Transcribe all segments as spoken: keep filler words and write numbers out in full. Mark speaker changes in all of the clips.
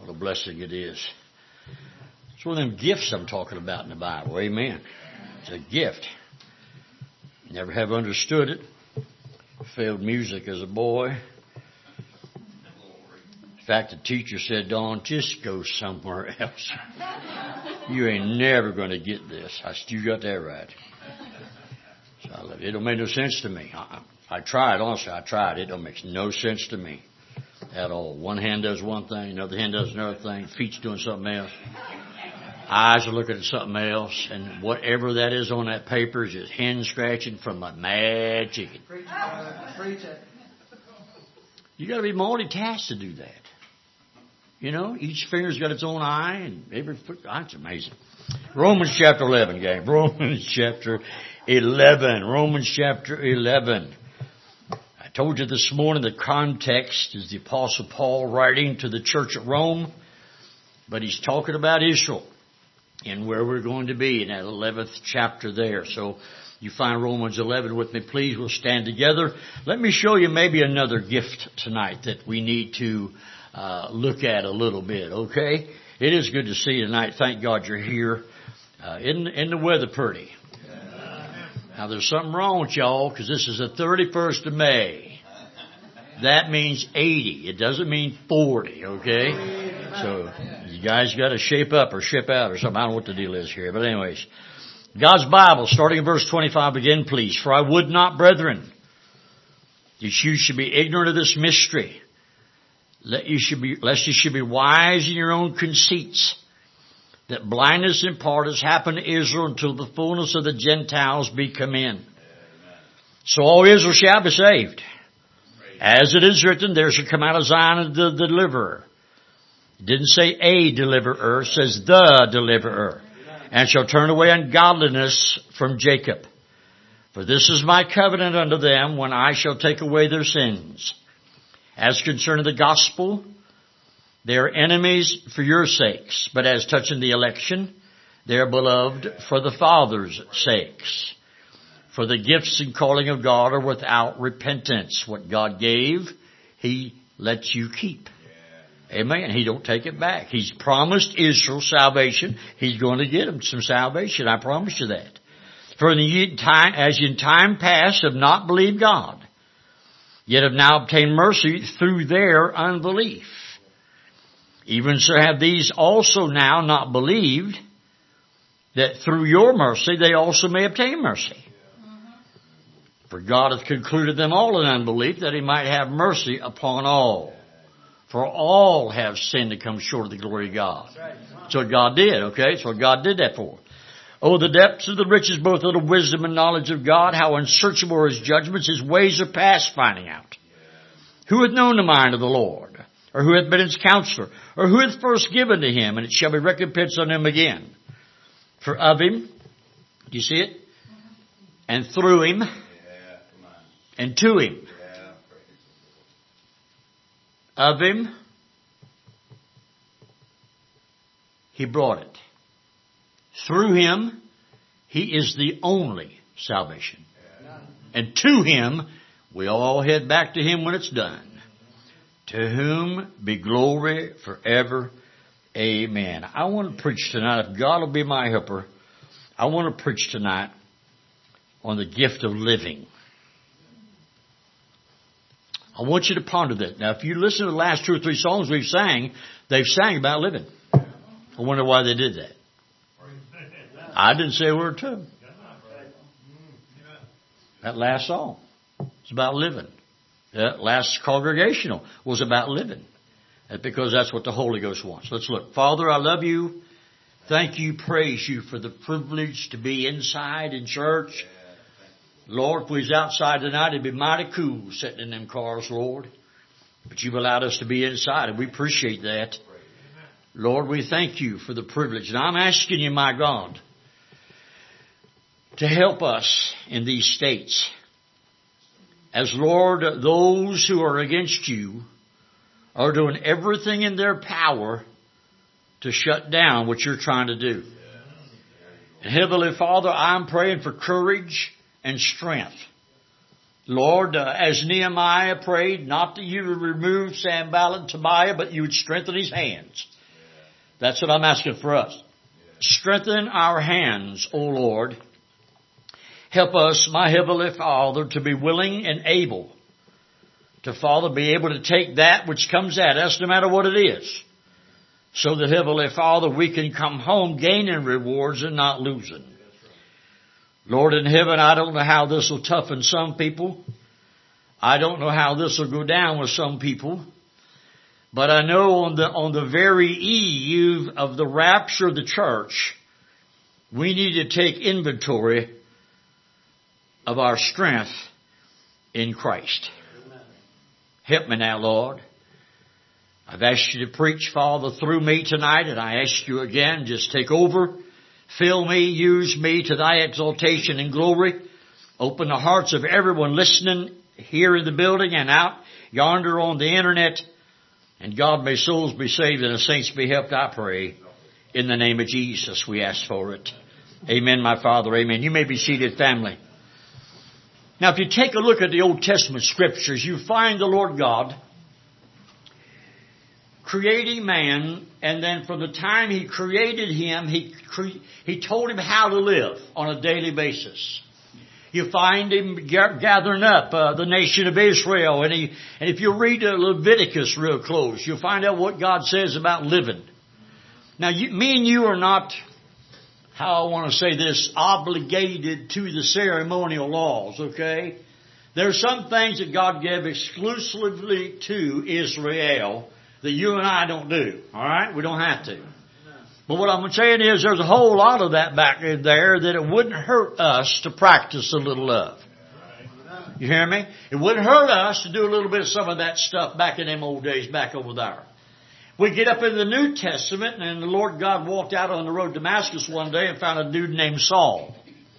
Speaker 1: what a blessing it is. It's one of them gifts I'm talking about in the Bible. Amen. It's a gift. Never have understood it. Failed music as a boy. In fact, the teacher said, Don, just go somewhere else. You ain't never going to get this. I still got that right. So I love it. It don't make no sense to me. I, I tried, honestly, I tried. It don't make no sense to me at all. One hand does one thing, another hand does another thing, feet's doing something else. Eyes are looking at something else, and whatever that is on that paper is just hen scratching from a mad chicken. You got to be multitasked to do that. You know, each finger's got its own eye, and every foot. Oh, it's amazing. Romans chapter eleven, gang. Romans chapter eleven. Romans chapter eleven. I told you this morning the context is the Apostle Paul writing to the church at Rome, but he's talking about Israel and where we're going to be in that eleventh chapter there. So you find Romans eleven with me, please. We'll stand together. Let me show you maybe another gift tonight that we need to uh, look at a little bit, okay? It is good to see you tonight. Thank God you're here. Uh, isn't, isn't the weather pretty? Now there's something wrong with y'all because this is the thirty-first of May. That means eighty. It doesn't mean forty, okay? So you guys got to shape up or ship out or something. I don't know what the deal is here. But anyways, God's Bible, starting in verse twenty-five again, please. For I would not, brethren, that you should be ignorant of this mystery, Let you should be, lest you should be wise in your own conceits, that blindness in part has happened to Israel until the fullness of the Gentiles be come in. Amen. So all Israel shall be saved. As it is written, there shall come out of Zion the deliverer. It didn't say a deliverer, it says the deliverer. And shall turn away ungodliness from Jacob. For this is my covenant unto them when I shall take away their sins. As concerning the gospel, they are enemies for your sakes. But as touching the election, they are beloved for the Father's sakes. For the gifts and calling of God are without repentance. What God gave, He lets you keep. Amen. He don't take it back. He's promised Israel salvation. He's going to get them some salvation. I promise you that. For in the time, as in time past have not believed God, yet have now obtained mercy through their unbelief. Even so have these also now not believed, that through your mercy they also may obtain mercy. For God hath concluded them all in unbelief, that He might have mercy upon all. For all have sinned and come short of the glory of God. That's what God did, okay? That's what God did that for. Oh, the depths of the riches both of the wisdom and knowledge of God, how unsearchable are His judgments, His ways are past finding out. Who hath known the mind of the Lord? Or who hath been His counselor? Or who hath first given to Him, and it shall be recompensed on Him again? For of Him, do you see it? And through Him, and to Him. Of Him, He brought it. Through Him, He is the only salvation. And to Him, we all head back to Him when it's done. To whom be glory forever. Amen. I want to preach tonight, if God will be my helper, I want to preach tonight on the gift of living. I want you to ponder that. Now, if you listen to the last two or three songs we've sang, they've sang about living. I wonder why they did that. I didn't say a word to them. That last song was about living. That last congregational was about living. That's because that's what the Holy Ghost wants. Let's look. Father, I love you. Thank you, praise you for the privilege to be inside in church. Lord, if we was outside tonight, it'd be mighty cool sitting in them cars, Lord. But you've allowed us to be inside, and we appreciate that. Lord, we thank you for the privilege. And I'm asking you, my God, to help us in these states. As, Lord, those who are against you are doing everything in their power to shut down what you're trying to do. And Heavenly Father, I'm praying for courage and strength. Lord, uh, as Nehemiah prayed, not that you would remove Sanballat and Tobiah, but you would strengthen his hands. That's what I'm asking for us. Strengthen our hands, O Lord. Help us, my Heavenly Father, to be willing and able to, Father, be able to take that which comes at us, no matter what it is, so that, Heavenly Father, we can come home gaining rewards and not losing. Lord in heaven, I don't know how this will toughen some people. I don't know how this will go down with some people. But I know on the, on the very eve of the rapture of the church, we need to take inventory of our strength in Christ. Amen. Help me now, Lord. I've asked you to preach, Father, through me tonight, and I ask you again, just take over, fill me, use me to thy exaltation and glory. Open the hearts of everyone listening here in the building and out yonder on the internet. And God, may souls be saved and the saints be helped, I pray. In the name of Jesus, we ask for it. Amen, my Father. Amen. You may be seated, family. Now, if you take a look at the Old Testament scriptures, you find the Lord God creating man, and then from the time He created him, He cre- He told him how to live on a daily basis. You find Him gathering up uh, the nation of Israel. And, he, and if you read uh, Leviticus real close, you'll find out what God says about living. Now, you, me and you are not, how I want to say this, obligated to the ceremonial laws, okay? There are some things that God gave exclusively to Israel that you and I don't do, all right? We don't have to. But what I'm saying is there's a whole lot of that back in there that it wouldn't hurt us to practice a little of. You hear me? It wouldn't hurt us to do a little bit of some of that stuff back in them old days back over there. We get up in the New Testament, and the Lord God walked out on the road to Damascus one day and found a dude named Saul.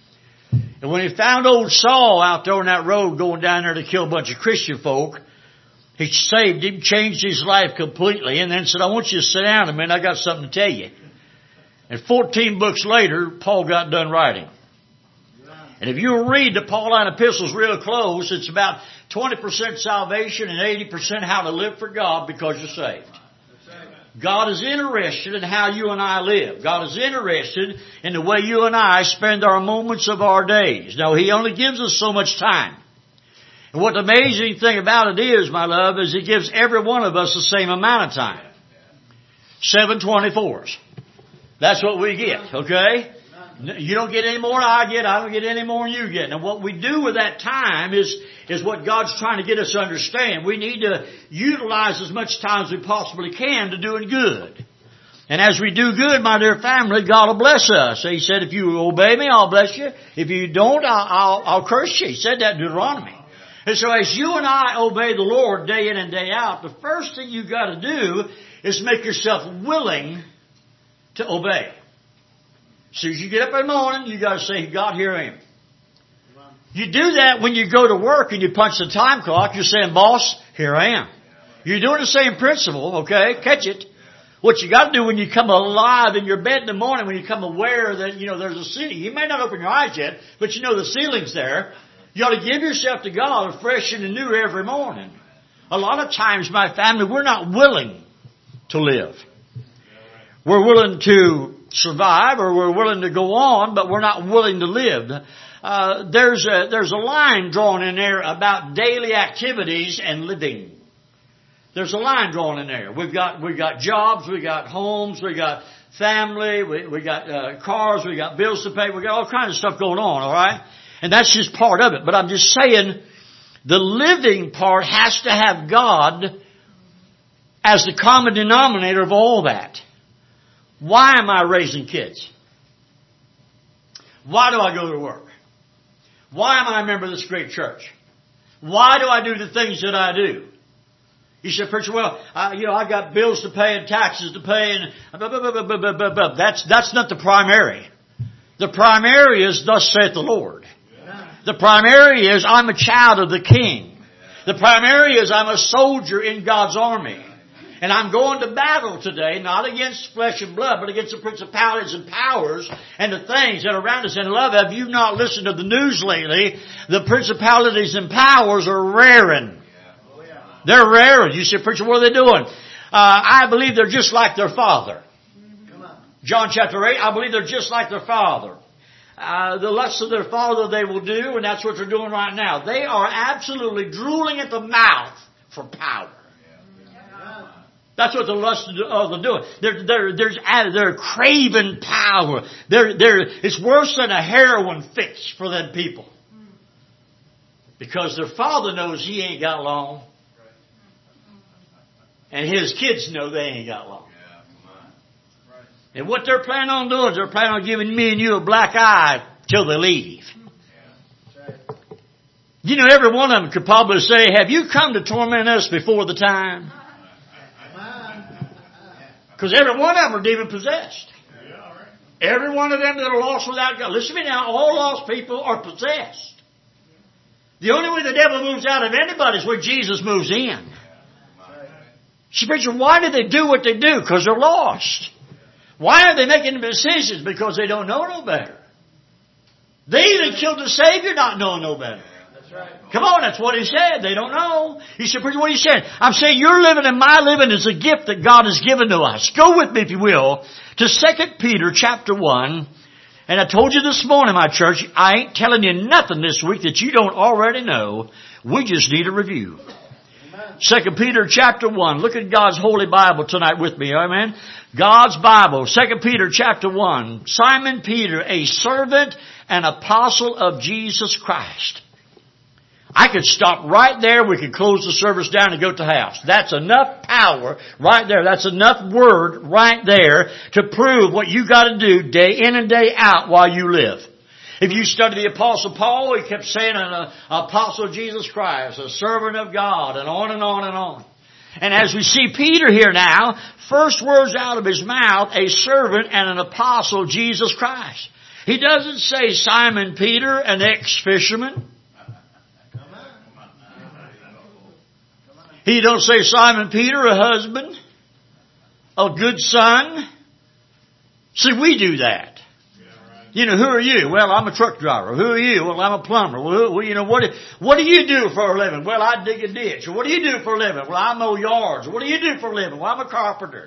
Speaker 1: And when He found old Saul out there on that road going down there to kill a bunch of Christian folk, He saved him, changed his life completely, and then said, I want you to sit down a minute, I got something to tell you. And fourteen books later, Paul got done writing. And if you read the Pauline epistles real close, it's about twenty percent salvation and eighty percent how to live for God because you're saved. God is interested in how you and I live. God is interested in the way you and I spend our moments of our days. Now, He only gives us so much time. And what the amazing thing about it is, my love, is He gives every one of us the same amount of time. Seven twenty-fours. That's what we get, okay? You don't get any more than I get. I don't get any more than you get. And what we do with that time is, is what God's trying to get us to understand. We need to utilize as much time as we possibly can to doing good. And as we do good, my dear family, God will bless us. He said, if you obey me, I'll bless you. If you don't, I'll, I'll, I'll curse you. He said that in Deuteronomy. And so as you and I obey the Lord day in and day out, the first thing you got to do is make yourself willing to obey. As soon as you get up in the morning, you got to say, God, here I am. You do that when you go to work and you punch the time clock. You're saying, boss, here I am. You're doing the same principle, okay? Catch it. What you got to do when you come alive in your bed in the morning, when you come aware that, you know, there's a ceiling. You may not open your eyes yet, but you know the ceiling's there. You ought to give yourself to God fresh and new every morning. A lot of times, my family, we're not willing to live. We're willing to survive or we're willing to go on, but we're not willing to live. Uh, there's a, there's a line drawn in there about daily activities and living. There's a line drawn in there. We've got, we've got jobs, we've got homes, we've got family, we, we got uh, cars, we got bills to pay, we got all kinds of stuff going on, alright? And that's just part of it. But I'm just saying, the living part has to have God as the common denominator of all that. Why am I raising kids? Why do I go to work? Why am I a member of this great church? Why do I do the things that I do? You said, preacher, well, I, you know, I got bills to pay and taxes to pay and blah, blah, blah, blah, blah, blah, blah. That's, that's not the primary. The primary is, thus saith the Lord. The primary is, I'm a child of the King. The primary is, I'm a soldier in God's army. And I'm going to battle today, not against flesh and blood, but against the principalities and powers and the things that are around us. And love, have you not listened to the news lately? The principalities and powers are raring. They're raring. You say, preacher, what are they doing? Uh, I believe they're just like their father. John chapter eight, I believe they're just like their father. Uh, the lusts of their father they will do, and that's what they're doing right now. They are absolutely drooling at the mouth for power. That's what the lust of the doing. They're, they're, they're, they're craving power. They're, they're, it's worse than a heroin fix for them people. Because their father knows he ain't got long. And his kids know they ain't got long. And what they're planning on doing is they're planning on giving me and you a black eye till they leave. You know, every one of them could probably say, have you come to torment us before the time? Because every one of them are demon possessed. Every one of them that are lost without God. Listen to me now, all lost people are possessed. The only way the devil moves out of anybody is when Jesus moves in. She preacher, why do they do what they do? Because they're lost. Why are they making decisions? Because they don't know no better. They even killed the Savior not knowing no better. That's right. Come on, that's what he said. They don't know. He said, what he said? I'm saying your living and my living is a gift that God has given to us. Go with me, if you will, to Second Peter chapter one. And I told you this morning, my church, I ain't telling you nothing this week that you don't already know. We just need a review. Second Peter chapter one. Look at God's holy Bible tonight with me. Amen. God's Bible. Second Peter chapter one. Simon Peter, a servant and apostle of Jesus Christ. I could stop right there. We could close the service down and go to the house. That's enough power right there. That's enough word right there to prove what you got to do day in and day out while you live. If you study the Apostle Paul, he kept saying an apostle of Jesus Christ, a servant of God, and on and on and on. And as we see Peter here now, first words out of his mouth, a servant and an apostle of Jesus Christ. He doesn't say Simon Peter, an ex-fisherman. He don't say Simon Peter, a husband, a good son. See, we do that. You know, who are you? Well, I'm a truck driver. Who are you? Well, I'm a plumber. Well, who, you know, what do, what do you do for a living? Well, I dig a ditch. What do you do for a living? Well, I mow yards. What do you do for a living? Well, I'm a carpenter.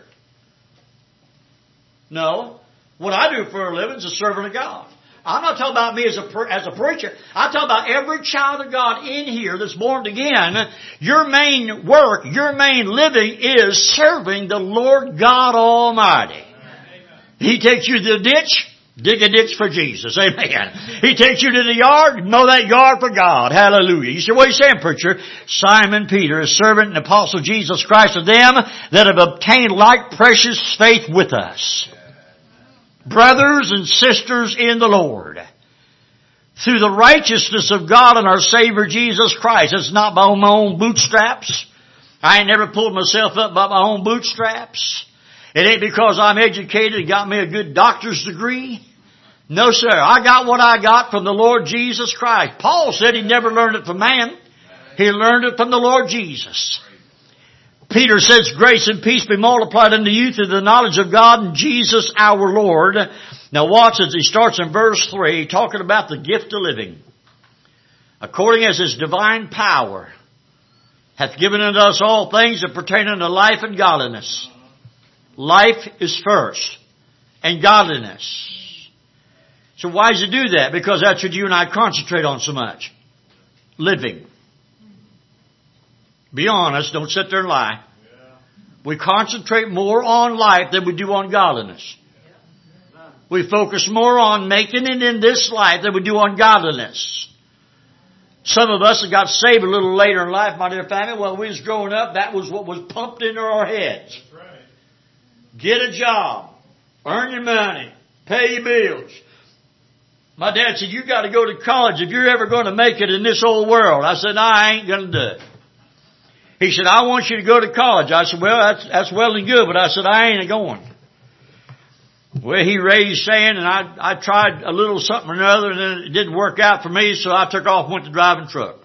Speaker 1: No. What I do for a living is a servant of God. I'm not talking about me as a, as a preacher. I'm talking about every child of God in here that's born again. Your main work, your main living is serving the Lord God Almighty. He takes you to the ditch. Dig a ditch for Jesus. Amen. He takes you to the yard. Mow that yard for God. Hallelujah. You say, what are you saying, preacher? Simon Peter, a servant and apostle of Jesus Christ, of them that have obtained like precious faith with us. Brothers and sisters in the Lord. Through the righteousness of God and our Savior Jesus Christ. It's not by my own bootstraps. I ain't never pulled myself up by my own bootstraps. It ain't because I'm educated and got me a good doctor's degree. No, sir. I got what I got from the Lord Jesus Christ. Paul said he never learned it from man. He learned it from the Lord Jesus. Peter says, grace and peace be multiplied unto you through the knowledge of God and Jesus our Lord. Now watch as he starts in verse three, talking about the gift of living. According as his divine power hath given unto us all things that pertain unto life and godliness. Life is first, and godliness. So why does he do that? Because that's what you and I concentrate on so much. Living. Be honest, don't sit there and lie. We concentrate more on life than we do on godliness. We focus more on making it in this life than we do on godliness. Some of us have got saved a little later in life, my dear family. While we was growing up, that was what was pumped into our heads. Get a job. Earn your money. Pay your bills. My dad said, you got to go to college if you're ever going to make it in this old world. I said, no, I ain't going to do it. He said, I want you to go to college. I said, well, that's, that's well and good, but I said, I ain't going. Well, he raised sand, and I, I tried a little something or another, and then it didn't work out for me, so I took off and went to driving truck.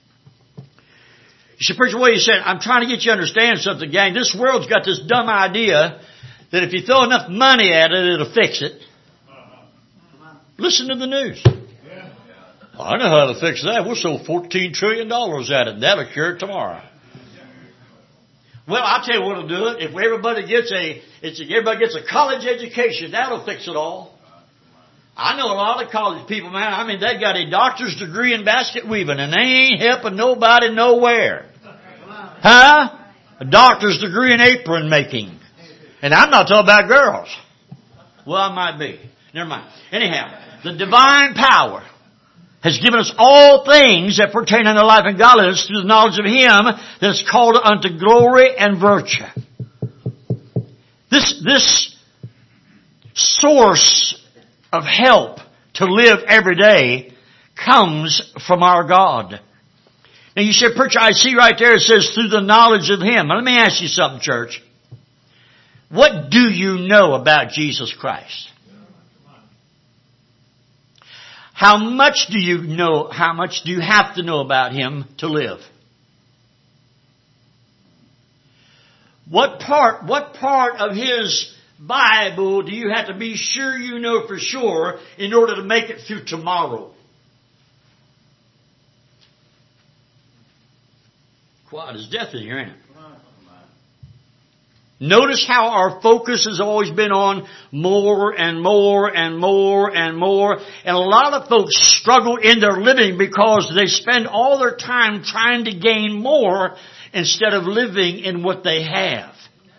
Speaker 1: He said, preacher, what he said, I'm trying to get you to understand something, gang. This world's got this dumb idea that if you throw enough money at it, it'll fix it. Listen to the news. I know how to fix that. We'll sell fourteen trillion dollars at it. That'll cure it tomorrow. Well, I'll tell you what'll do it. If everybody gets a, it's, if everybody gets a college education, that'll fix it all. I know a lot of college people, man. I mean, they got a doctor's degree in basket weaving, and they ain't helping nobody nowhere. Huh? A doctor's degree in apron making. And I'm not talking about girls. Well, I might be. Never mind. Anyhow, the divine power has given us all things that pertain unto life and godliness through the knowledge of Him that is called unto glory and virtue. This, this source of help to live every day comes from our God. Now you say, preacher, I see right there it says through the knowledge of Him. Now, let me ask you something, church. What do you know about Jesus Christ? How much do you know, how much do you have to know about Him to live? What part, what part of His Bible do you have to be sure you know for sure in order to make it through tomorrow? Quiet as death in here, ain't it? Notice how our focus has always been on more and more and more and more. And a lot of folks struggle in their living because they spend all their time trying to gain more instead of living in what they have.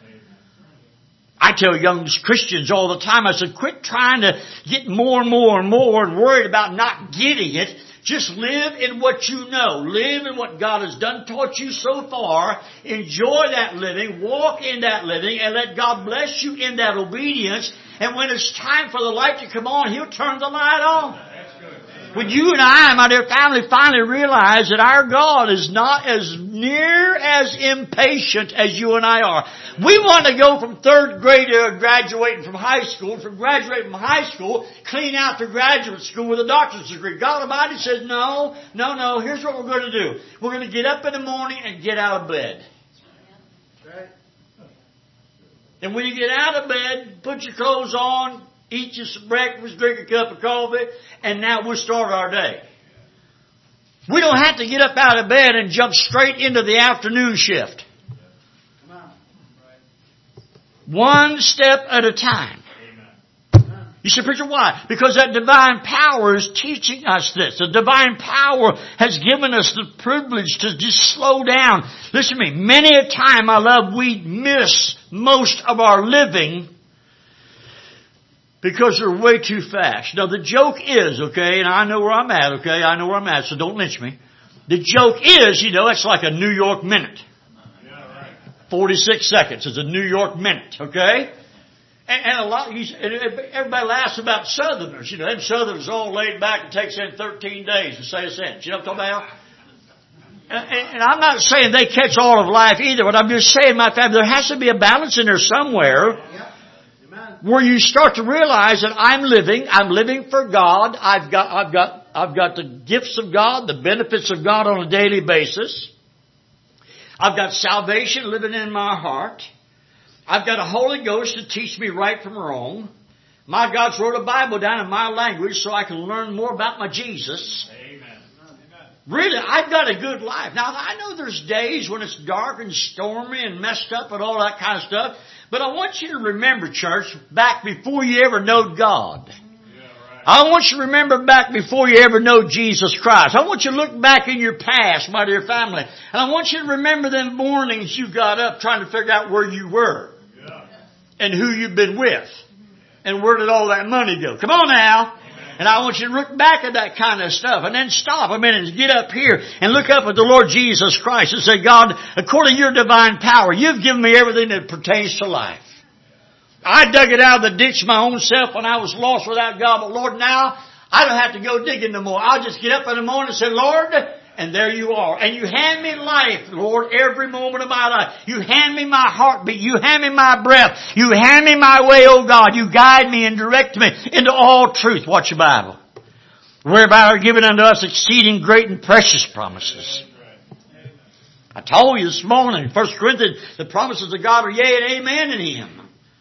Speaker 1: I tell young Christians all the time, I said, quit trying to get more and more and more and worried about not getting it. Just live in what you know. Live in what God has done, taught you so far. Enjoy that living. Walk in that living. And let God bless you in that obedience. And when it's time for the light to come on, He'll turn the light on. When you and I, my dear family, finally realize that our God is not as near as impatient as you and I are. We want to go from third grade to graduating from high school, from graduating from high school, clean out to graduate school with a doctor's degree. God Almighty says, no, no, no, here's what we're going to do. We're going to get up in the morning and get out of bed. And when you get out of bed, put your clothes on, eat you some breakfast, drink a cup of coffee, and now we'll start our day. We don't have to get up out of bed and jump straight into the afternoon shift. One step at a time. You say, preacher, why? Because that divine power is teaching us this. The divine power has given us the privilege to just slow down. Listen to me. Many a time, I love, we miss most of our living because they're way too fast. Now the joke is, okay, and I know where I'm at, okay, I know where I'm at, so don't lynch me. The joke is, you know, it's like a New York minute. forty-six seconds is a New York minute, okay? And, and a lot, everybody laughs about Southerners, you know, them Southerners all laid back and takes in thirteen days to say a sentence. You know what I'm talking about? And, and, and I'm not saying they catch all of life either, but I'm just saying, my family, there has to be a balance in there somewhere. Where you start to realize that I'm living, I'm living for God. I've got, I've got, I've got the gifts of God, the benefits of God on a daily basis. I've got salvation living in my heart. I've got a Holy Ghost to teach me right from wrong. My God's wrote a Bible down in my language so I can learn more about my Jesus. Amen. Really, I've got a good life. Now, I know there's days when it's dark and stormy and messed up and all that kind of stuff. But I want you to remember, church, back before you ever knowed God. Yeah, right. I want you to remember back before you ever know Jesus Christ. I want you to look back in your past, my dear family. And I want you to remember them mornings you got up trying to figure out where you were. Yeah. And who you've been with. And where did all that money go? Come on now. And I want you to look back at that kind of stuff and then stop a minute and get up here and look up at the Lord Jesus Christ and say, God, according to your divine power, you've given me everything that pertains to life. I dug it out of the ditch my own self when I was lost without God. But Lord, now I don't have to go digging no more. I'll just get up in the morning and say, Lord, and there you are. And you hand me life, Lord, every moment of my life. You hand me my heartbeat. You hand me my breath. You hand me my way, oh God. You guide me and direct me into all truth. Watch your Bible. Whereby are given unto us exceeding great and precious promises. I told you this morning, First Corinthians, the promises of God are yea and amen in Him.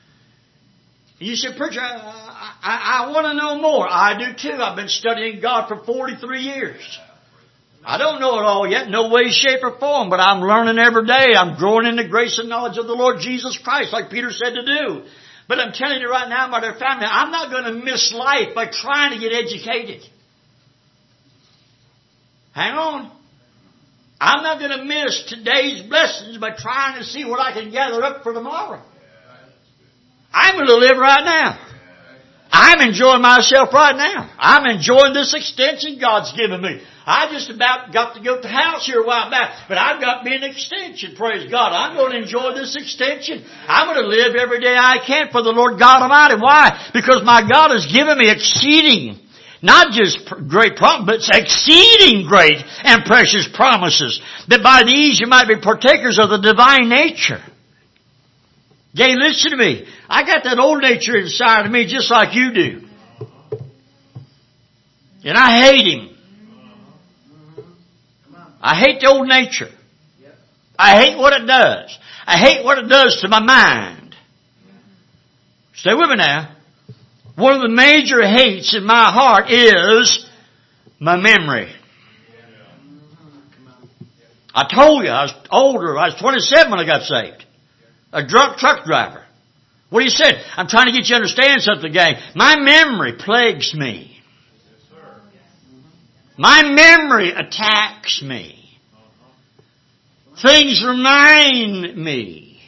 Speaker 1: And you say, preacher, I, I, I want to know more. I do too. I've been studying God for forty-three years. I don't know it all yet, no way, shape, or form, but I'm learning every day. I'm growing in the grace and knowledge of the Lord Jesus Christ, like Peter said to do. But I'm telling you right now, my dear family, I'm not going to miss life by trying to get educated. Hang on. I'm not going to miss today's blessings by trying to see what I can gather up for tomorrow. I'm going to live right now. I'm enjoying myself right now. I'm enjoying this extension God's given me. I just about got to go to the house here a while back, but I've got me an extension, praise God. I'm going to enjoy this extension. I'm going to live every day I can for the Lord God Almighty. Why? Because my God has given me exceeding, not just great promises, but exceeding great and precious promises, that by these you might be partakers of the divine nature. Jay, listen to me. I got that old nature inside of me just like you do. And I hate him. I hate the old nature. I hate what it does. I hate what it does to my mind. Stay with me now. One of the major hates in my heart is my memory. I told you I was older. I was twenty-seven when I got saved. A drunk truck driver. What do you say? I'm trying to get you to understand something, gang. My memory plagues me. My memory attacks me. Things remind me.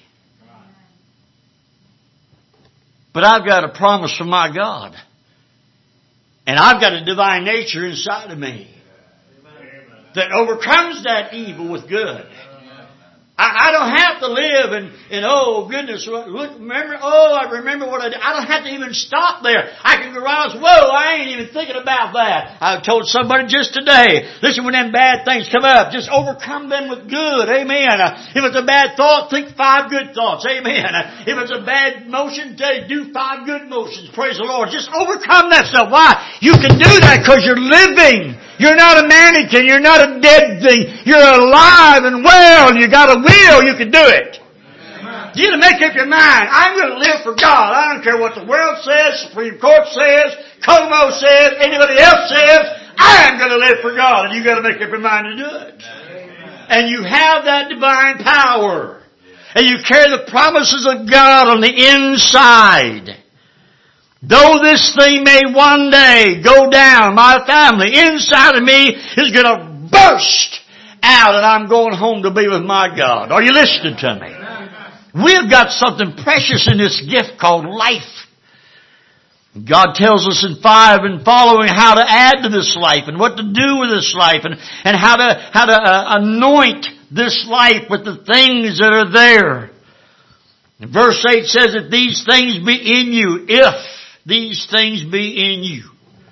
Speaker 1: But I've got a promise from my God. And I've got a divine nature inside of me that overcomes that evil with good. I, I don't have to live and, and oh goodness, look, remember, oh I remember what I did. I don't have to even stop there. I can go around and say, whoa, I ain't even thinking about that. I told somebody just today, listen, when them bad things come up, just overcome them with good. Amen. Uh, if it's a bad thought, think five good thoughts. Amen. Uh, if it's a bad motion, do five good motions. Praise the Lord. Just overcome that stuff. Why? You can do that because you're living. You're not a mannequin. You're not a dead thing. You're alive and well. You got a will. You can do it. Amen. You got to make up your mind. I'm going to live for God. I don't care what the world says, Supreme Court says, Como says, anybody else says. I'm going to live for God. And you got to make up your mind to do it. Amen. And you have that divine power. And you carry the promises of God on the inside. Though this thing may one day go down, my family inside of me is going to burst out and I'm going home to be with my God. Are you listening to me? We've got something precious in this gift called life. God tells us in five and following how to add to this life and what to do with this life and, and how to, how to uh, anoint this life with the things that are there. And verse eight says, if these things be in you, if these things be in you.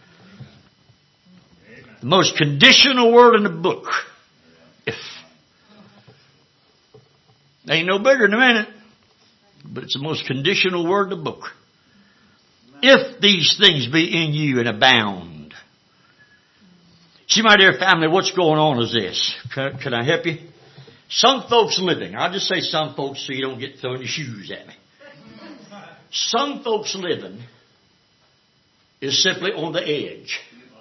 Speaker 1: Amen. The most conditional word in the book. If. Ain't no bigger in a minute, but it's the most conditional word in the book. If these things be in you and abound. See, my dear family, what's going on is this. Can, can I help you? Some folks living, I'll just say some folks so you don't get throwing your shoes at me. Some folks living is simply on the edge.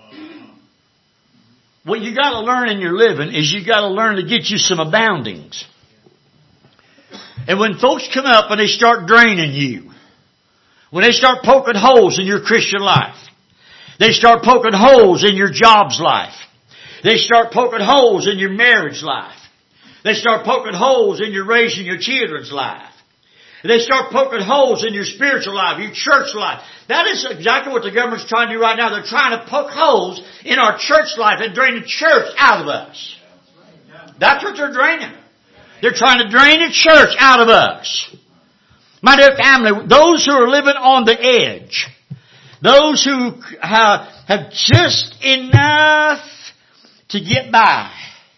Speaker 1: What you got to learn in your living is you got to learn to get you some aboundings. And when folks come up and they start draining you, when they start poking holes in your Christian life, they start poking holes in your job's life, they start poking holes in your marriage life, they start poking holes in your raising your children's life, they start poking holes in your spiritual life, your church life. That is exactly what the government's trying to do right now. They're trying to poke holes in our church life and drain the church out of us. That's what they're draining. They're trying to drain the church out of us. My dear family, those who are living on the edge, those who have, have just enough to get by,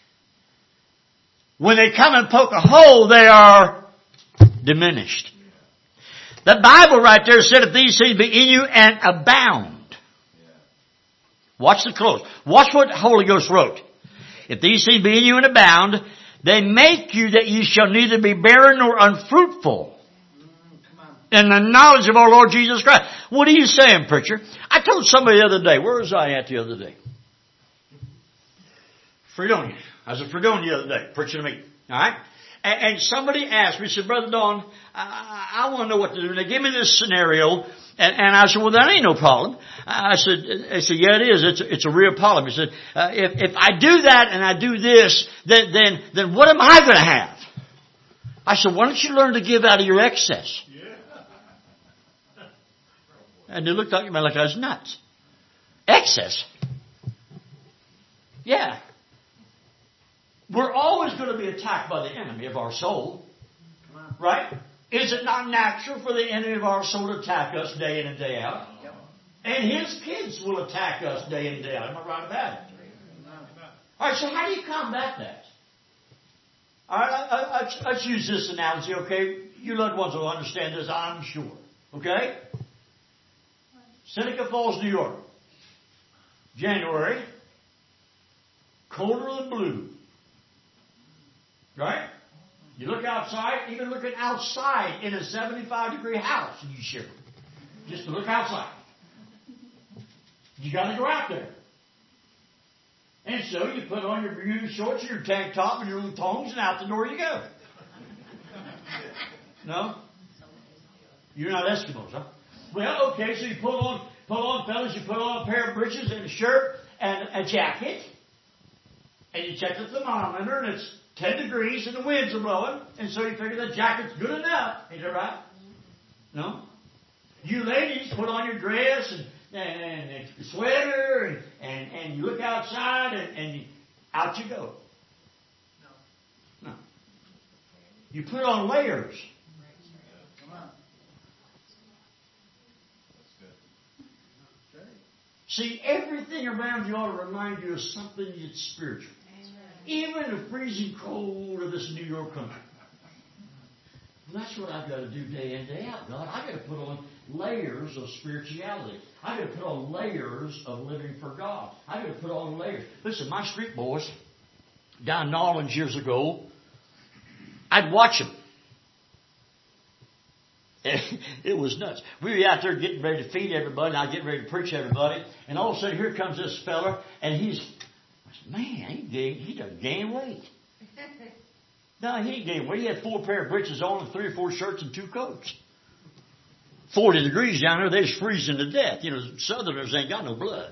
Speaker 1: when they come and poke a hole, they are diminished. The Bible right there said, if these things be in you and abound. Watch the close. Watch what the Holy Ghost wrote. If these things be in you and abound, they make you that you shall neither be barren nor unfruitful in the knowledge of our Lord Jesus Christ. What are you saying, preacher? I told somebody the other day, where was I at the other day? Fredonia. I was at Fredonia the other day, preaching to me. All right? And, and somebody asked me, said, Brother Don, I, I want to know what to do. And they gave me this scenario. And, and I said, well, that ain't no problem. I said, I said, yeah, it is. It's, it's a real problem. He said, uh, if, if I do that and I do this, then, then, then what am I going to have? I said, why don't you learn to give out of your excess? And they looked at me like I was nuts. Excess? Yeah. We're always going to be attacked by the enemy of our soul. Right? Is it not natural for the enemy of our soul to attack us day in and day out? And his kids will attack us day in and day out. Am I right about it? All right, so how do you combat that? All right, I, I, let's, let's use this analogy, okay? You loved ones will understand this, I'm sure. Okay? Seneca Falls, New York. January. Colder than blue. Right? You look outside, even looking outside in a seventy-five degree house, and you shiver. Just to look outside. You got to go out there. And so you put on your Bermuda shorts, your tank top, and your little tongs, and out the door you go. No? You're not Eskimos, huh? Well, okay, so you put on, put on, fellas, you put on a pair of breeches and a shirt and a jacket, and you check the thermometer, and it's ten degrees, and the winds are blowing, and so you figure the jacket's good enough. Is that right? No? You ladies put on your dress and and, and, and sweater, and, and, and you look outside, and, and you, out you go. No. No. You put on layers. See, everything around you ought to remind you of something that's spiritual. Even the freezing cold of this New York country. Well, that's what I've got to do day in, day out, God. I've got to put on layers of spirituality. I've got to put on layers of living for God. I've got to put on layers. Listen, my street boys down in New Orleans years ago, I'd watch them. It was nuts. We were out there getting ready to feed everybody, and I was getting ready to preach to everybody, and all of a sudden here comes this fella, and he's, man, he gained, he done gained weight. No, he ain't gained weight. He had four pair of breeches on, and three or four shirts and two coats. Forty degrees down there, they're just freezing to death. You know, Southerners ain't got no blood.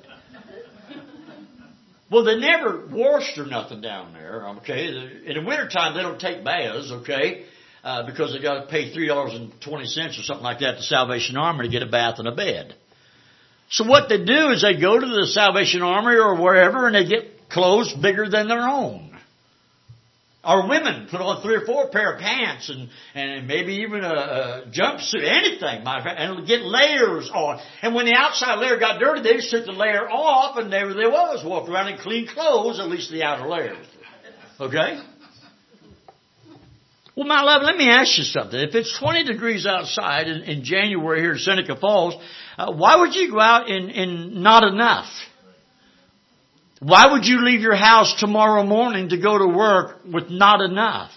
Speaker 1: Well, they never washed or nothing down there, okay? In the wintertime, they don't take baths, okay? Uh, because they got to pay three dollars and twenty cents or something like that to Salvation Army to get a bath and a bed. So what they do is they go to the Salvation Army or wherever, and they get clothes bigger than their own. Our women put on three or four pair of pants and, and maybe even a, a jumpsuit, anything, my friend, and get layers on. And when the outside layer got dirty, they just took the layer off, and there they was, walked around in clean clothes, at least the outer layers. Okay? Well, my love, let me ask you something. If it's twenty degrees outside in, in January here in Seneca Falls, uh, why would you go out in, in not enough? Why would you leave your house tomorrow morning to go to work with not enough?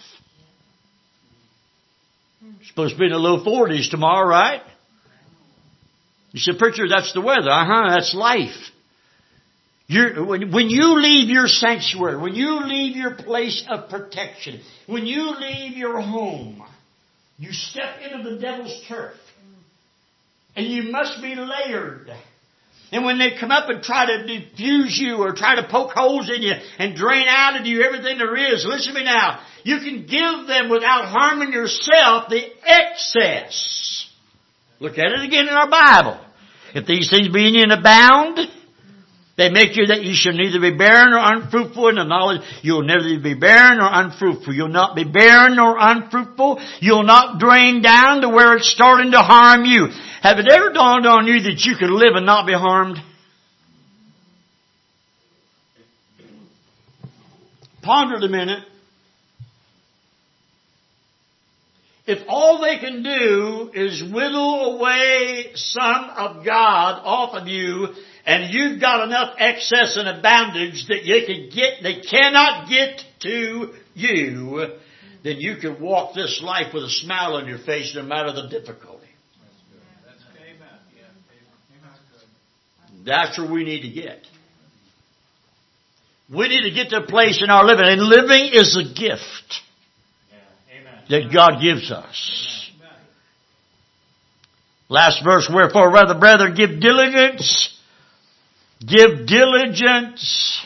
Speaker 1: It's supposed to be in the low forties tomorrow, right? You said, preacher, that's the weather. Uh-huh, that's life. You're, when, when you leave your sanctuary, when you leave your place of protection, when you leave your home, you step into the devil's turf. And you must be layered. And when they come up and try to diffuse you or try to poke holes in you and drain out of you everything there is, listen to me now. You can give them without harming yourself the excess. Look at it again in our Bible. If these things be in you and abound, they make you that you shall neither be barren nor unfruitful in the knowledge. You'll neither be barren nor unfruitful. You'll not be barren nor unfruitful. You'll not drain down to where it's starting to harm you. Have it ever dawned on you that you could live and not be harmed? Ponder it a minute. If all they can do is whittle away some of God off of you, and you've got enough excess and abundance that you can get, they cannot get to you, then you can walk this life with a smile on your face no matter the difficulty. That's where we need to get. We need to get to a place in our living. And living is a gift that God gives us. Last verse, wherefore rather, brethren, give diligence. Give diligence.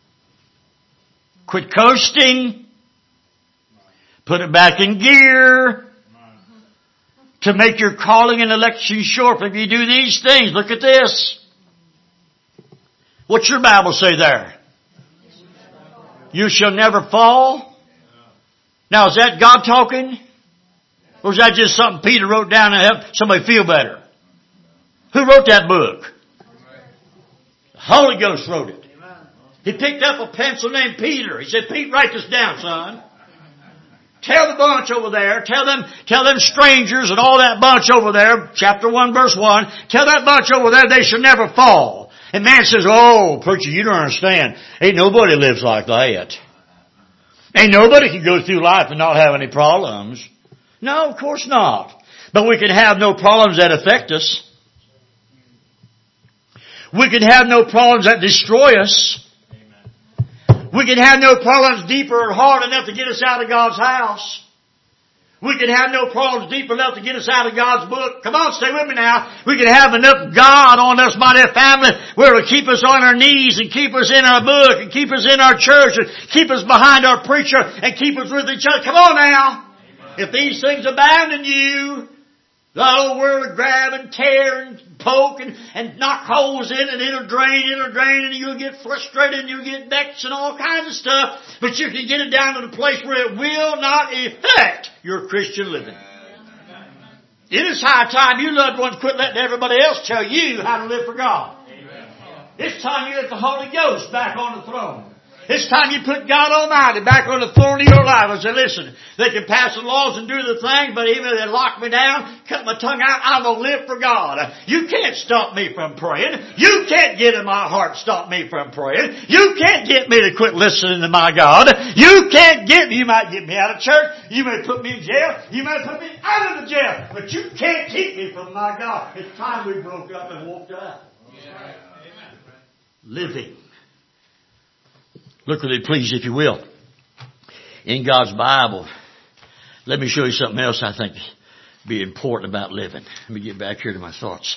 Speaker 1: Quit coasting. Put it back in gear. To make your calling and election sure. If you do these things, look at this. What's your Bible say there? You shall never fall. Now, is that God talking? Or is that just something Peter wrote down to help somebody feel better? Who wrote that book? The Holy Ghost wrote it. He picked up a pencil named Peter. He said, Pete, write this down, son. Tell the bunch over there, tell them, tell them strangers and all that bunch over there, chapter one, verse one, tell that bunch over there they shall never fall. And man says, oh, preacher, you don't understand. Ain't nobody lives like that. Ain't nobody can go through life and not have any problems. No, of course not. But we can have no problems that affect us. We can have no problems that destroy us. We can have no problems deeper or hard enough to get us out of God's house. We can have no problems deep enough to get us out of God's book. Come on, stay with me now. We can have enough God on us by that family where it will keep us on our knees and keep us in our book and keep us in our church and keep us behind our preacher and keep us with each other. Come on now. If these things abound in you, the whole world will grab and tear and poke and, and knock holes in and it'll drain, it'll drain, and you'll get frustrated and you'll get vexed and all kinds of stuff. But you can get it down to the place where it will not affect your Christian living. It is high time you loved ones quit letting everybody else tell you how to live for God. It's time you get the Holy Ghost back on the throne. It's time you put God Almighty back on the throne of your life and say, listen, they can pass the laws and do the thing, but even if they lock me down, cut my tongue out, I'm going to live for God. You can't stop me from praying. You can't get in my heart stop me from praying. You can't get me to quit listening to my God. You can't get me. You might get me out of church. You may put me in jail. You may put me out of the jail. But you can't keep me from my God. It's time we broke up and walked out. Yeah. Living. Look with me, please, if you will. In God's Bible, let me show you something else I think be important about living. Let me get back here to my thoughts.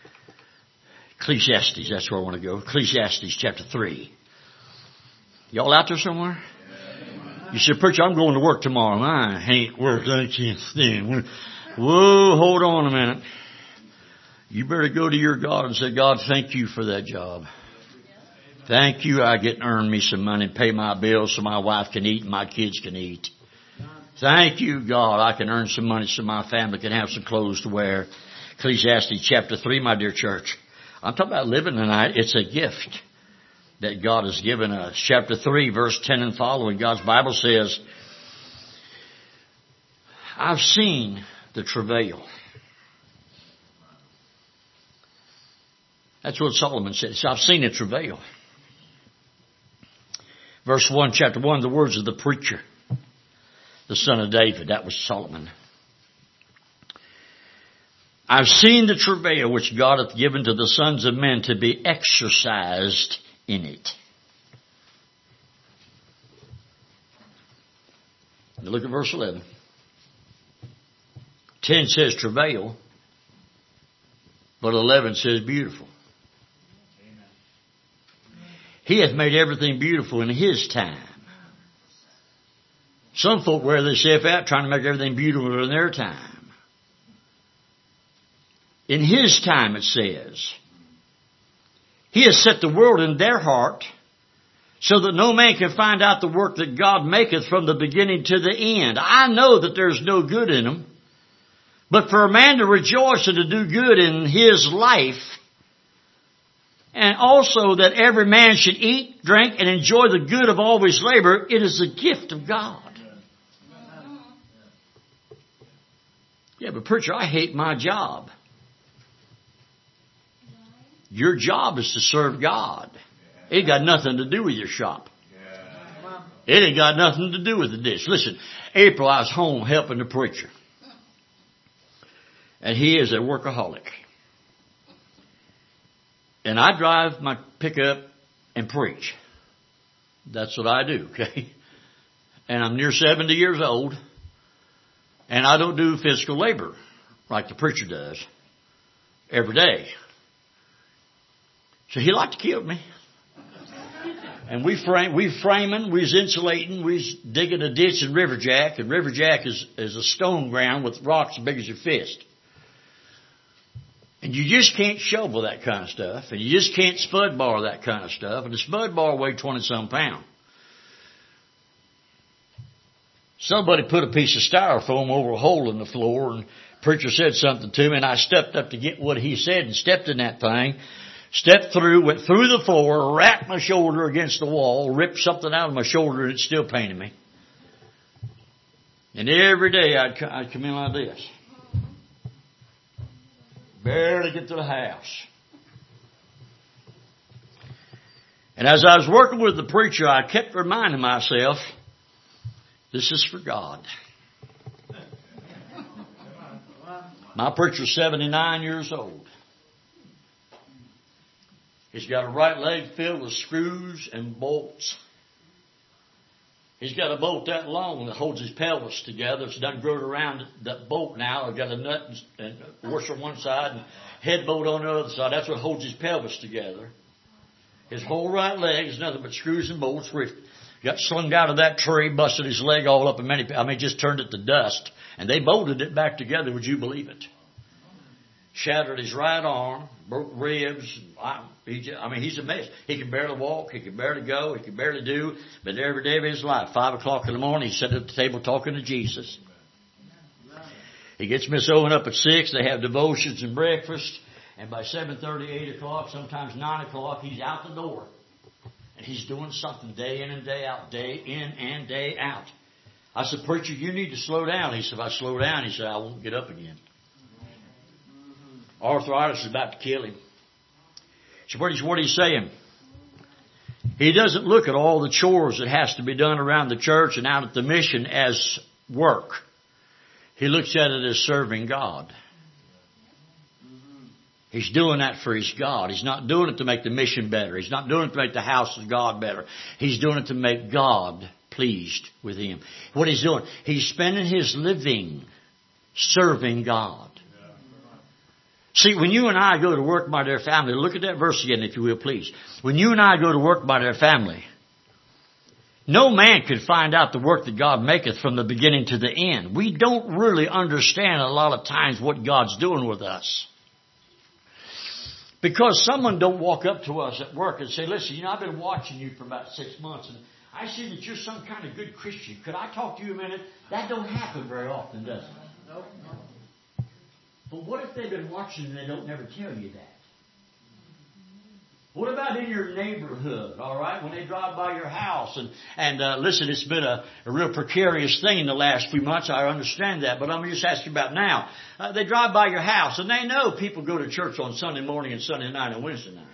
Speaker 1: Ecclesiastes, that's where I want to go. Ecclesiastes chapter three. Y'all out there somewhere? You said, preacher, I'm going to work tomorrow. I ain't working. I can't stand. Whoa, hold on a minute. You better go to your God and say, God, thank you for that job. Thank you, I get to earn me some money and pay my bills so my wife can eat and my kids can eat. Thank you, God, I can earn some money so my family can have some clothes to wear. Ecclesiastes chapter three, my dear church. I'm talking about living tonight. It's a gift that God has given us. Chapter three, verse ten and following, God's Bible says, I've seen the travail. That's what Solomon says. I've seen the travail. Verse one, chapter one, the words of the preacher, the son of David. That was Solomon. I've seen the travail which God hath given to the sons of men to be exercised in it. Now look at verse eleven. ten says travail, but eleven says beautiful. He hath made everything beautiful in His time. Some folk wear themselves out trying to make everything beautiful in their time. In His time, it says, He has set the world in their heart so that no man can find out the work that God maketh from the beginning to the end. I know that there's no good in them, but for a man to rejoice and to do good in his life, and also that every man should eat, drink, and enjoy the good of all his labor, it is a gift of God. Yeah, but preacher, I hate my job. Your job is to serve God. It ain't got nothing to do with your shop. It ain't got nothing to do with the dish. Listen, April, I was home helping the preacher. And he is a workaholic. And I drive my pickup and preach. That's what I do, okay? And I'm near seventy years old. And I don't do physical labor like the preacher does every day. So he liked to kill me. And we frame, we framing, we was insulating, we was digging a ditch in Riverjack, and Riverjack is, is a stone ground with rocks as big as your fist. And you just can't shovel that kind of stuff, and you just can't spud bar that kind of stuff, and the spud bar weighed twenty some pounds. Somebody put a piece of styrofoam over a hole in the floor, and the preacher said something to me, and I stepped up to get what he said and stepped in that thing. Stepped through, went through the floor, wrapped my shoulder against the wall, ripped something out of my shoulder, and it's still paining me. And every day I'd, I'd come in like this. Barely get to the house. And as I was working with the preacher, I kept reminding myself, this is for God. My preacher's seventy-nine years old. He's got a right leg filled with screws and bolts. He's got a bolt that long that holds his pelvis together. It's done growed around that bolt now. I've got a nut and a washer on one side and head bolt on the other side. That's what holds his pelvis together. His whole right leg is nothing but screws and bolts. He got slung out of that tree, busted his leg all up in many, I mean, just turned it to dust. And they bolted it back together. Would you believe it? Shattered his right arm, broke ribs. I, he just, I mean, he's a mess. He can barely walk. He can barely go. He can barely do. But every day of his life, five o'clock in the morning, he's sitting at the table talking to Jesus. He gets Miss Owen up at six. They have devotions and breakfast. And by seven thirty, eight o'clock, sometimes nine o'clock, he's out the door. And he's doing something day in and day out, day in and day out. I said, preacher, you need to slow down. He said, if I slow down, he said, I won't get up again. Arthritis is about to kill him. So what is, what he's saying? He doesn't look at all the chores that has to be done around the church and out at the mission as work. He looks at it as serving God. He's doing that for his God. He's not doing it to make the mission better. He's not doing it to make the house of God better. He's doing it to make God pleased with him. What he's doing, he's spending his living serving God. See, when you and I go to work by their family, look at that verse again, if you will, please. When you and I go to work by their family, no man could find out the work that God maketh from the beginning to the end. We don't really understand a lot of times what God's doing with us. Because someone don't walk up to us at work and say, listen, you know, I've been watching you for about six months, and I see that you're some kind of good Christian. Could I talk to you a minute? That don't happen very often, does it? No, no. But what if they've been watching and they don't never tell you that? What about in your neighborhood, all right, when they drive by your house? And, and uh, listen, it's been a, a real precarious thing in the last few months. I understand that. But I'm just asking about now. Uh, they drive by your house, and they know people go to church on Sunday morning and Sunday night and Wednesday night.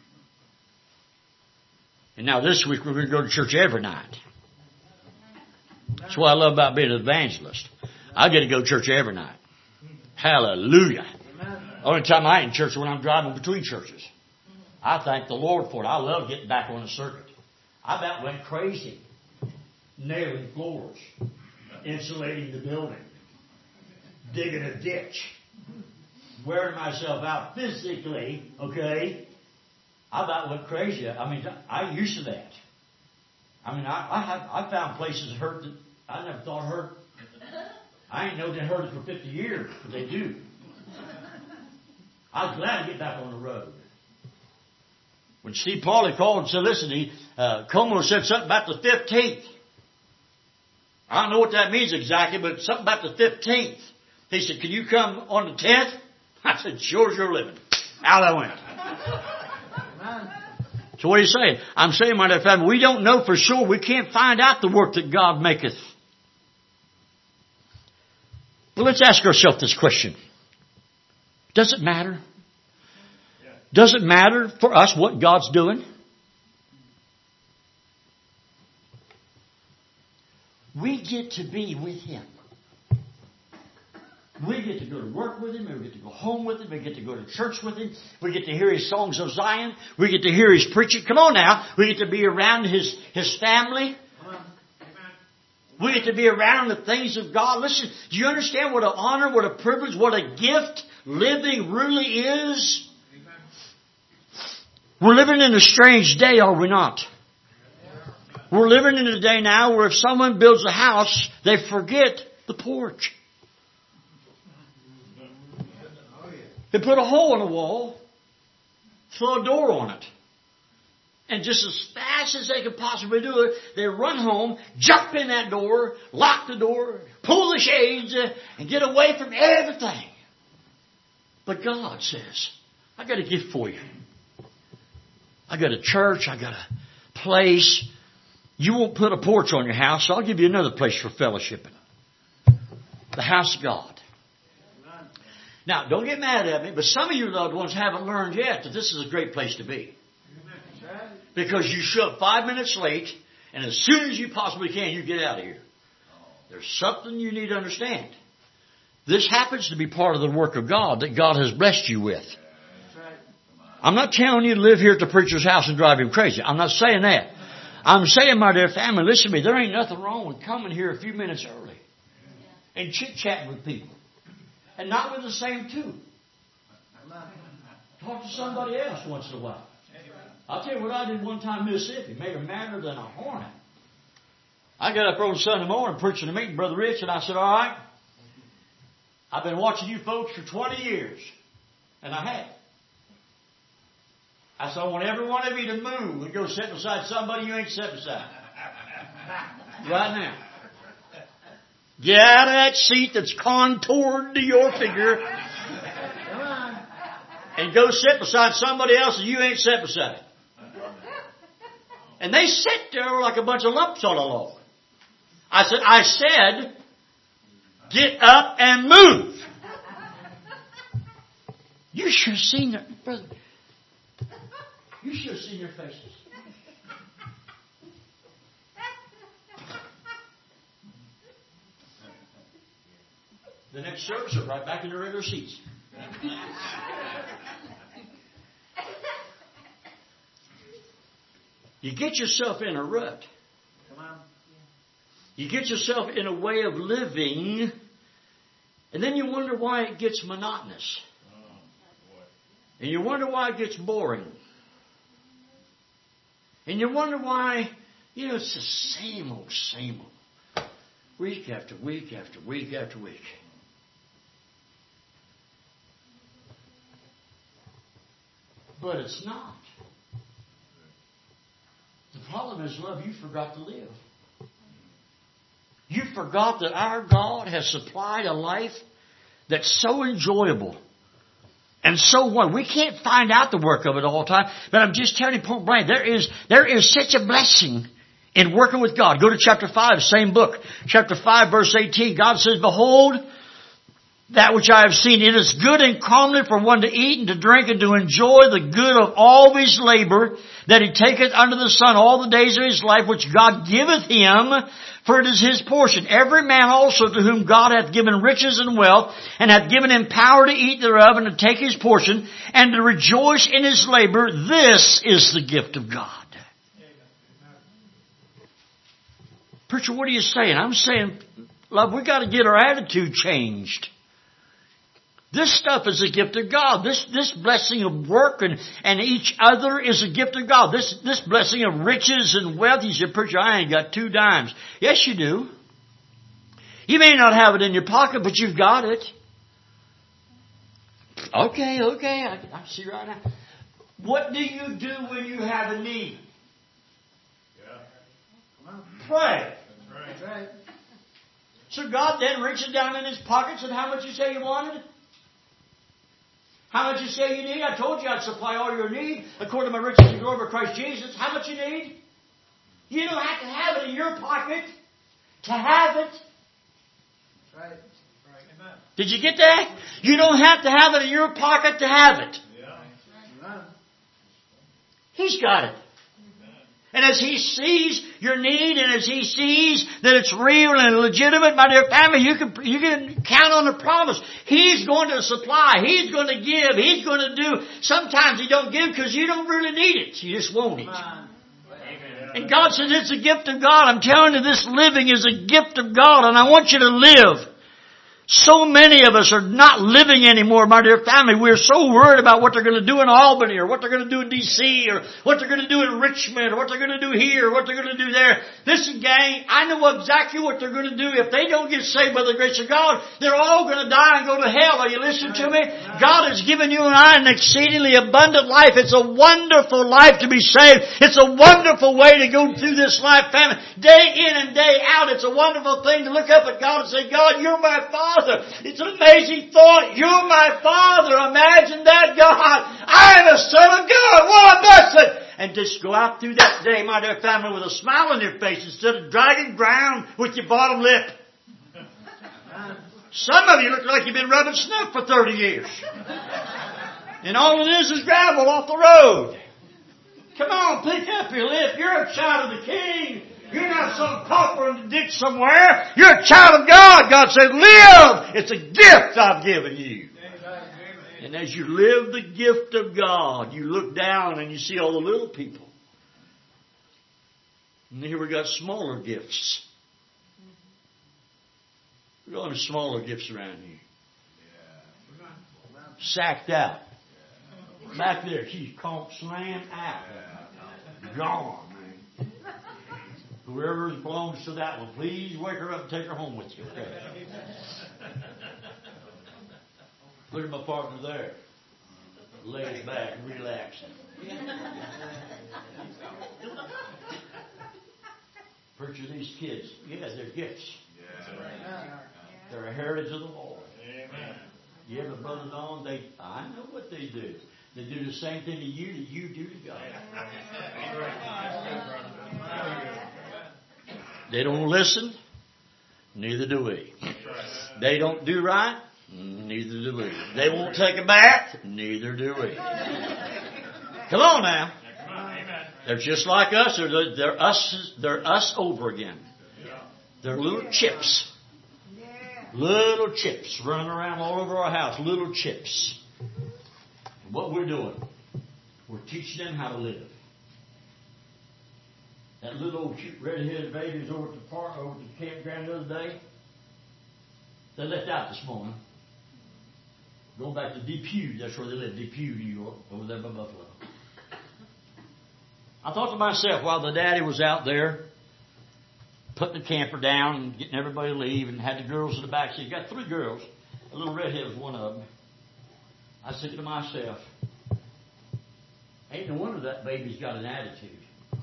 Speaker 1: And now this week we're going to go to church every night. That's what I love about being an evangelist. I get to go to church every night. Hallelujah. Only time I ain't in church is when I'm driving between churches. I thank the Lord for it. I love getting back on the circuit. I about went crazy. Nailing floors. Insulating the building. Digging a ditch. Wearing myself out physically. Okay. I about went crazy. I mean, I'm used to that. I mean, I, I have I found places hurt that I never thought hurt. I ain't know they heard it for fifty years, but they do. I was glad to get back on the road. When Steve Pauley called and said, listen, he, uh, Como said something about the fifteenth. I don't know what that means exactly, but something about the fifteenth. He said, can you come on the tenth? I said, sure as you're living. Out I went. So what are you saying? I'm saying, my dear family, we don't know for sure. We can't find out the work that God maketh. But let's ask ourselves this question. Does it matter? Does it matter for us what God's doing? We get to be with Him. We get to go to work with Him. We get to go home with Him. We get to go to church with Him. We get to hear His songs of Zion. We get to hear His preaching. Come on now. We get to be around His, His family. We get to be around the things of God. Listen, do you understand what an honor, what a privilege, what a gift living really is? We're living in a strange day, are we not? We're living in a day now where if someone builds a house, they forget the porch. They put a hole in the wall, throw a door on it. And just as fast as they could possibly do it, they run home, jump in that door, lock the door, pull the shades, and get away from everything. But God says, I got a gift for you. I got a church. I got a place. You won't put a porch on your house, so I'll give you another place for fellowshipping. The house of God. Now, don't get mad at me, but some of you loved ones haven't learned yet that this is a great place to be. Because you show up five minutes late, and as soon as you possibly can, you get out of here. There's something you need to understand. This happens to be part of the work of God that God has blessed you with. I'm not telling you to live here at the preacher's house and drive him crazy. I'm not saying that. I'm saying, my dear family, listen to me. There ain't nothing wrong with coming here a few minutes early and chit-chatting with people. And not with the same two. Talk to somebody else once in a while. I'll tell you what I did one time in Mississippi. Made her madder than a hornet. I got up on Sunday morning preaching a meeting, Brother Rich, and I said, all right, I've been watching you folks for twenty years. And I have. I said, I want every one of you to move and go sit beside somebody you ain't sit beside. Right now. Get out of that seat that's contoured to your figure and go sit beside somebody else that you ain't sit beside. And they sit there like a bunch of lumps on a log. I said, I said, get up and move. You should have seen their, brother, you should have seen their faces. The next service are right back in their regular seats. You get yourself in a rut. You get yourself in a way of living, and then you wonder why it gets monotonous. And you wonder why it gets boring. And you wonder why, you know, it's the same old, same old. Week after week after week after week. But it's not. The problem is, love, you forgot to live. You forgot that our God has supplied a life that's so enjoyable and so wonderful. We can't find out the work of it all the time, but I'm just telling you point blank, there is, there is such a blessing in working with God. Go to chapter five, same book. Chapter five, verse eighteen. God says, behold, that which I have seen, it is good and comely for one to eat and to drink and to enjoy the good of all his labor, that he taketh under the sun all the days of his life, which God giveth him, for it is his portion. Every man also to whom God hath given riches and wealth, and hath given him power to eat thereof, and to take his portion, and to rejoice in his labor, this is the gift of God. Preacher, what are you saying? I'm saying, love, we got to get our attitude changed. This stuff is a gift of God. This, this blessing of work and, and each other is a gift of God. This, this blessing of riches and wealth. You say, preacher, I ain't got two dimes. Yes, you do. You may not have it in your pocket, but you've got it. Okay, okay. I, I see right now. What do you do when you have a need? Yeah. Pray. That's right. So God then reaches down in his pockets, and how much you say you wanted? How much you say you need? I told you I'd supply all your need according to my riches and glory of Christ Jesus. How much you need? You don't have to have it in your pocket to have it. That's right. Right. Did you get that? You don't have to have it in your pocket to have it. Yeah. He's got it. And as He sees your need, and as He sees that it's real and legitimate, my dear family, you can, you can count on the promise. He's going to supply. He's going to give. He's going to do. Sometimes He don't give because you don't really need it. You just want it. And God says it's a gift of God. I'm telling you, this living is a gift of God, and I want you to live. So many of us are not living anymore, my dear family. We're so worried about what they're going to do in Albany, or what they're going to do in D C, or what they're going to do in Richmond, or what they're going to do here, or what they're going to do there. Listen, gang, I know exactly what they're going to do. If they don't get saved by the grace of God, they're all going to die and go to hell. Are you listening to me? God has given you and I an exceedingly abundant life. It's a wonderful life to be saved. It's a wonderful way to go through this life, family. Day in and day out, it's a wonderful thing to look up at God and say, God, you're my Father. It's an amazing thought. You're my Father. Imagine that, God. I am a son of God. What a blessing. And just go out through that day, my dear family, with a smile on your face instead of dragging ground with your bottom lip. Some of you look like you've been rubbing snuff for thirty years. And all it is is gravel off the road. Come on, pick up your lip. You're a child of the King. You're not some pauper in the ditch somewhere. You're a child of God. God said, live. It's a gift I've given you. And as you live the gift of God, you look down and you see all the little people. And here we got smaller gifts. We're going to smaller gifts around here. Sacked out. Back there, she's caught slammed out. Gone, man. Whoever belongs to that one, please wake her up and take her home with you. Okay. Look at my partner there. Legs back, relaxing. Preacher, these kids, yeah, they're gifts. They're a heritage of the Lord. Amen. You ever brothers on? They, I know what they do. They do the same thing to you that you do to God. They don't listen, neither do we. They don't do right, neither do we. They won't take a bath, neither do we. Come on now. They're just like us. They're, they're us. They're us over again. They're little chips. Little chips running around all over our house. Little chips. And what we're doing, we're teaching them how to live. That little old cute red-headed baby was over at the park, over at the campground the other day. They left out this morning. Going back to Depew, that's where they live, Depew, New York, over there by Buffalo. I thought to myself, while the daddy was out there, putting the camper down and getting everybody to leave, and had the girls in the back seat. Got three girls. A little redhead was one of them. I said to myself, ain't no wonder that baby's got an attitude.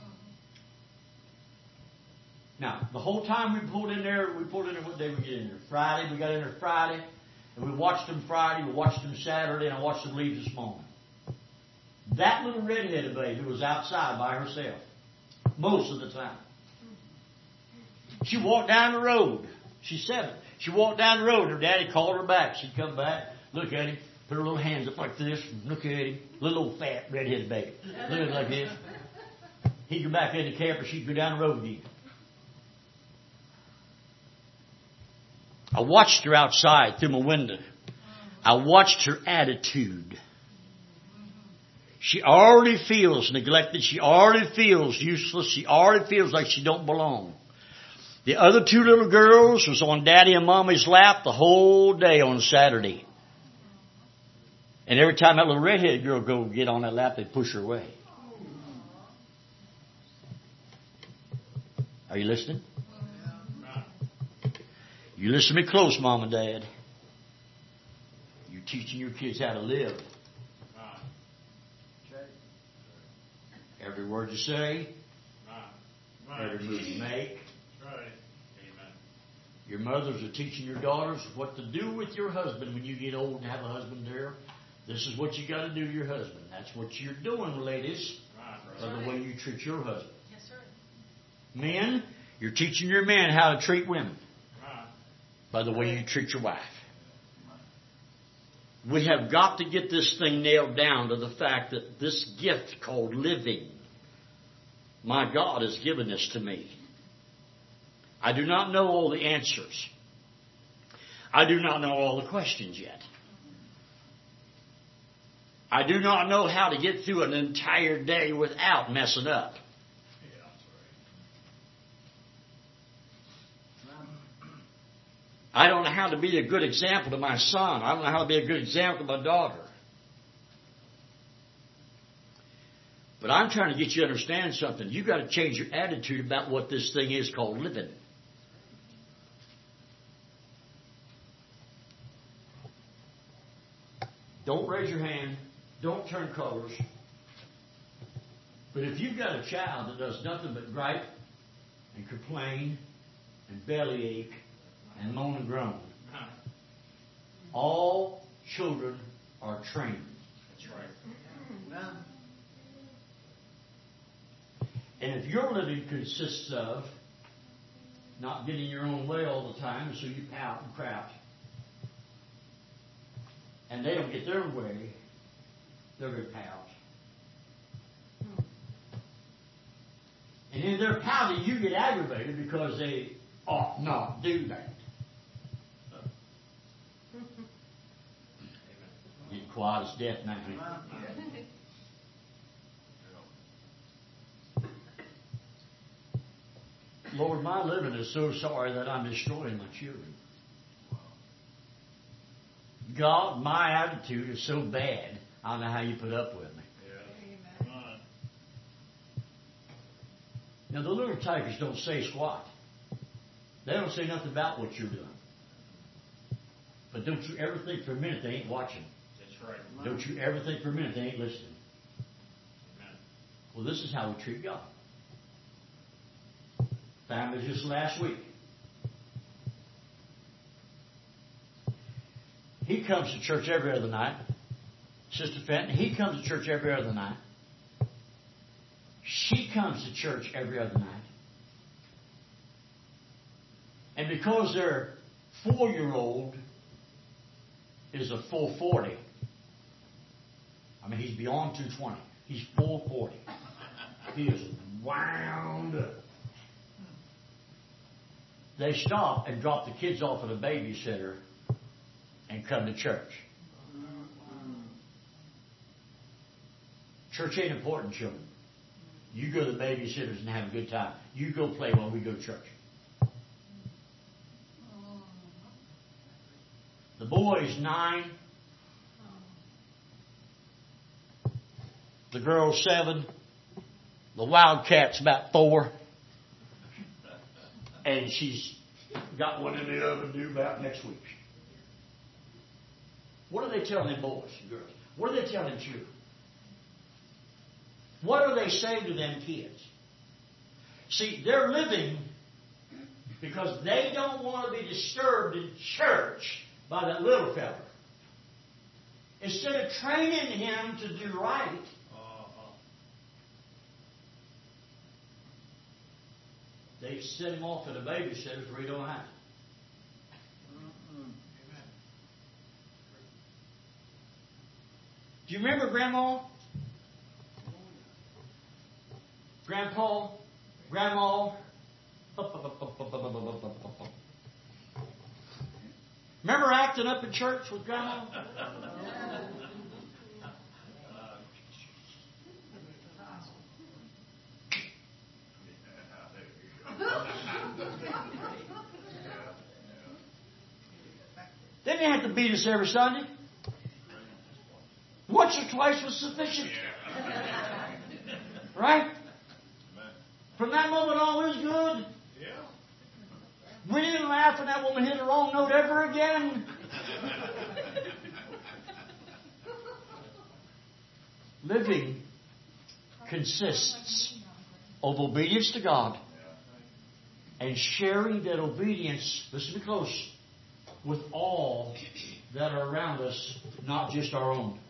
Speaker 1: Now, the whole time we pulled in there, we pulled in there, what day we get in there? Friday. We got in there Friday. And we watched them Friday. We watched them Saturday. And I watched them leave this morning. That little redheaded baby was outside by herself. Most of the time. She walked down the road. She's seven. She walked down the road. Her daddy called her back. She'd come back, look at him, put her little hands up like this, and look at him. Little old fat redheaded baby. Look at him like this. He'd go back in the camper. She'd go down the road again. I watched her outside through my window. I watched her attitude. She already feels neglected. She already feels useless. She already feels like she don't belong. The other two little girls was on Daddy and Mommy's lap the whole day on Saturday. And every time that little redheaded girl go get on that lap, they push her away. Are you listening? You listen to me close, Mom and Dad. You're teaching your kids how to live. Every word you say, every move you make. Your mothers are teaching your daughters what to do with your husband when you get old and have a husband there. This is what you got to do to your husband. That's what you're doing, ladies, by the way you treat your husband. Yes, sir. Men, you're teaching your men how to treat women by the way you treat your wife. We have got to get this thing nailed down to the fact that this gift called living My God has given this to me. I do not know all the answers. I do not know all the questions yet. I do not know how to get through an entire day without messing up. I don't know how to be a good example to my son. I don't know how to be a good example to my daughter. But I'm trying to get you to understand something. You've got to change your attitude about what this thing is called living. Don't raise your hand. Don't turn colors. But if you've got a child that does nothing but gripe and complain and bellyache and moan and groan, all children are trained. That's right. And if your living consists of not getting your own way all the time, so you pout and crap, and they don't get their way, they're going to pout. And in their pouting, you get aggravated because they ought not do that. Get quiet as death now. Lord, my living is so sorry that I'm destroying my children. God, my attitude is so bad, I don't know how you put up with me. Yeah. Now, the little typers don't say squat. They don't say nothing about what you're doing. But don't you ever think for a minute they ain't watching. That's right. Don't you ever think for a minute they ain't listening. Amen. Well, this is how we treat God. Found it just last week. He comes to church every other night. Sister Fenton, he comes to church every other night. She comes to church every other night. And because their four-year-old is a full forty, I mean, he's beyond two twenty. He's full forty. He is wound up. They stop and drop the kids off at a babysitter and come to church. Church ain't important, children. You go to the babysitters and have a good time. You go play while we go to church. The boy's nine. The girl's seven. The wildcat's about four. And she's got one in the oven due about next week. What are they telling them boys and girls? What are they telling them children? What are they saying to them kids? See, they're living because they don't want to be disturbed in church by that little fella. Instead of training him to do right, they send him off to the babysitters where he don't have to. Do you remember Grandma? Grandpa? Grandma? Remember acting up in church with Grandma? They didn't have to beat us every Sunday. Once or twice was sufficient. Right? From that moment on, it was good. We didn't laugh when that woman hit the wrong note ever again. Living consists of obedience to God and sharing that obedience, listen to me close, with all that are around us, not just our own.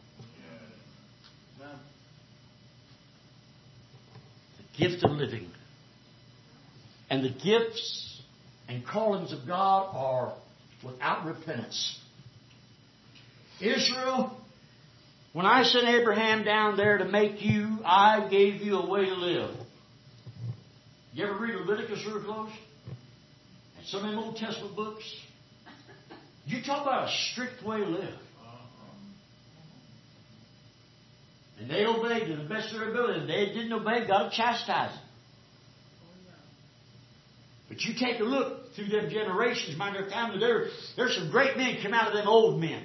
Speaker 1: The gift of living. And the gifts and callings of God are without repentance. Israel, when I sent Abraham down there to make you, I gave you a way to live. You ever read Leviticus real close? And some of them Old Testament books? You talk about a strict way to live. And they obeyed to the best of their ability. If they didn't obey, God would chastise them. But you take a look through them generations, mind their family, there, there's some great men come out of them old men.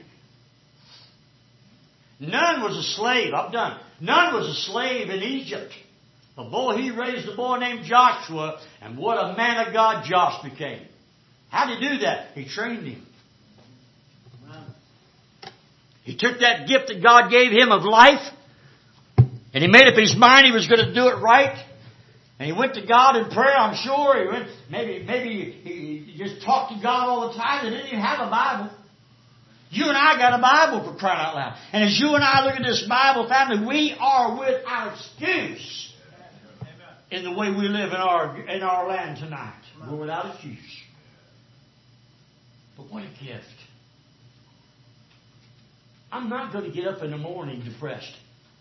Speaker 1: None was a slave. I'm done. None was a slave in Egypt. But boy, he raised a boy named Joshua, and what a man of God Josh became. How did he do that? He trained him. He took that gift that God gave him of life, and he made up his mind he was going to do it right. And he went to God in prayer, I'm sure. He went, maybe maybe he just talked to God all the time. They didn't even have a Bible. You and I got a Bible, for crying out loud. And as you and I look at this Bible family, we are without excuse in the way we live in our in our land tonight. We're without excuse. But what a gift. I'm not going to get up in the morning depressed.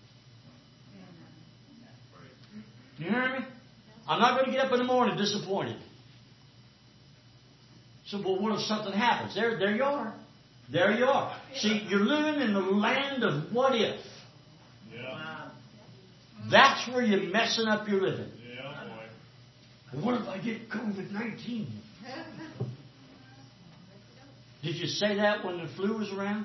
Speaker 1: You hear me? I'm not going to get up in the morning disappointed. So, well, what if something happens? There, there you are. There you are. See, you're living in the land of what if. Yeah. That's where you're messing up your living. Yeah, boy. What if I get COVID nineteen? Did you say that when the flu was around?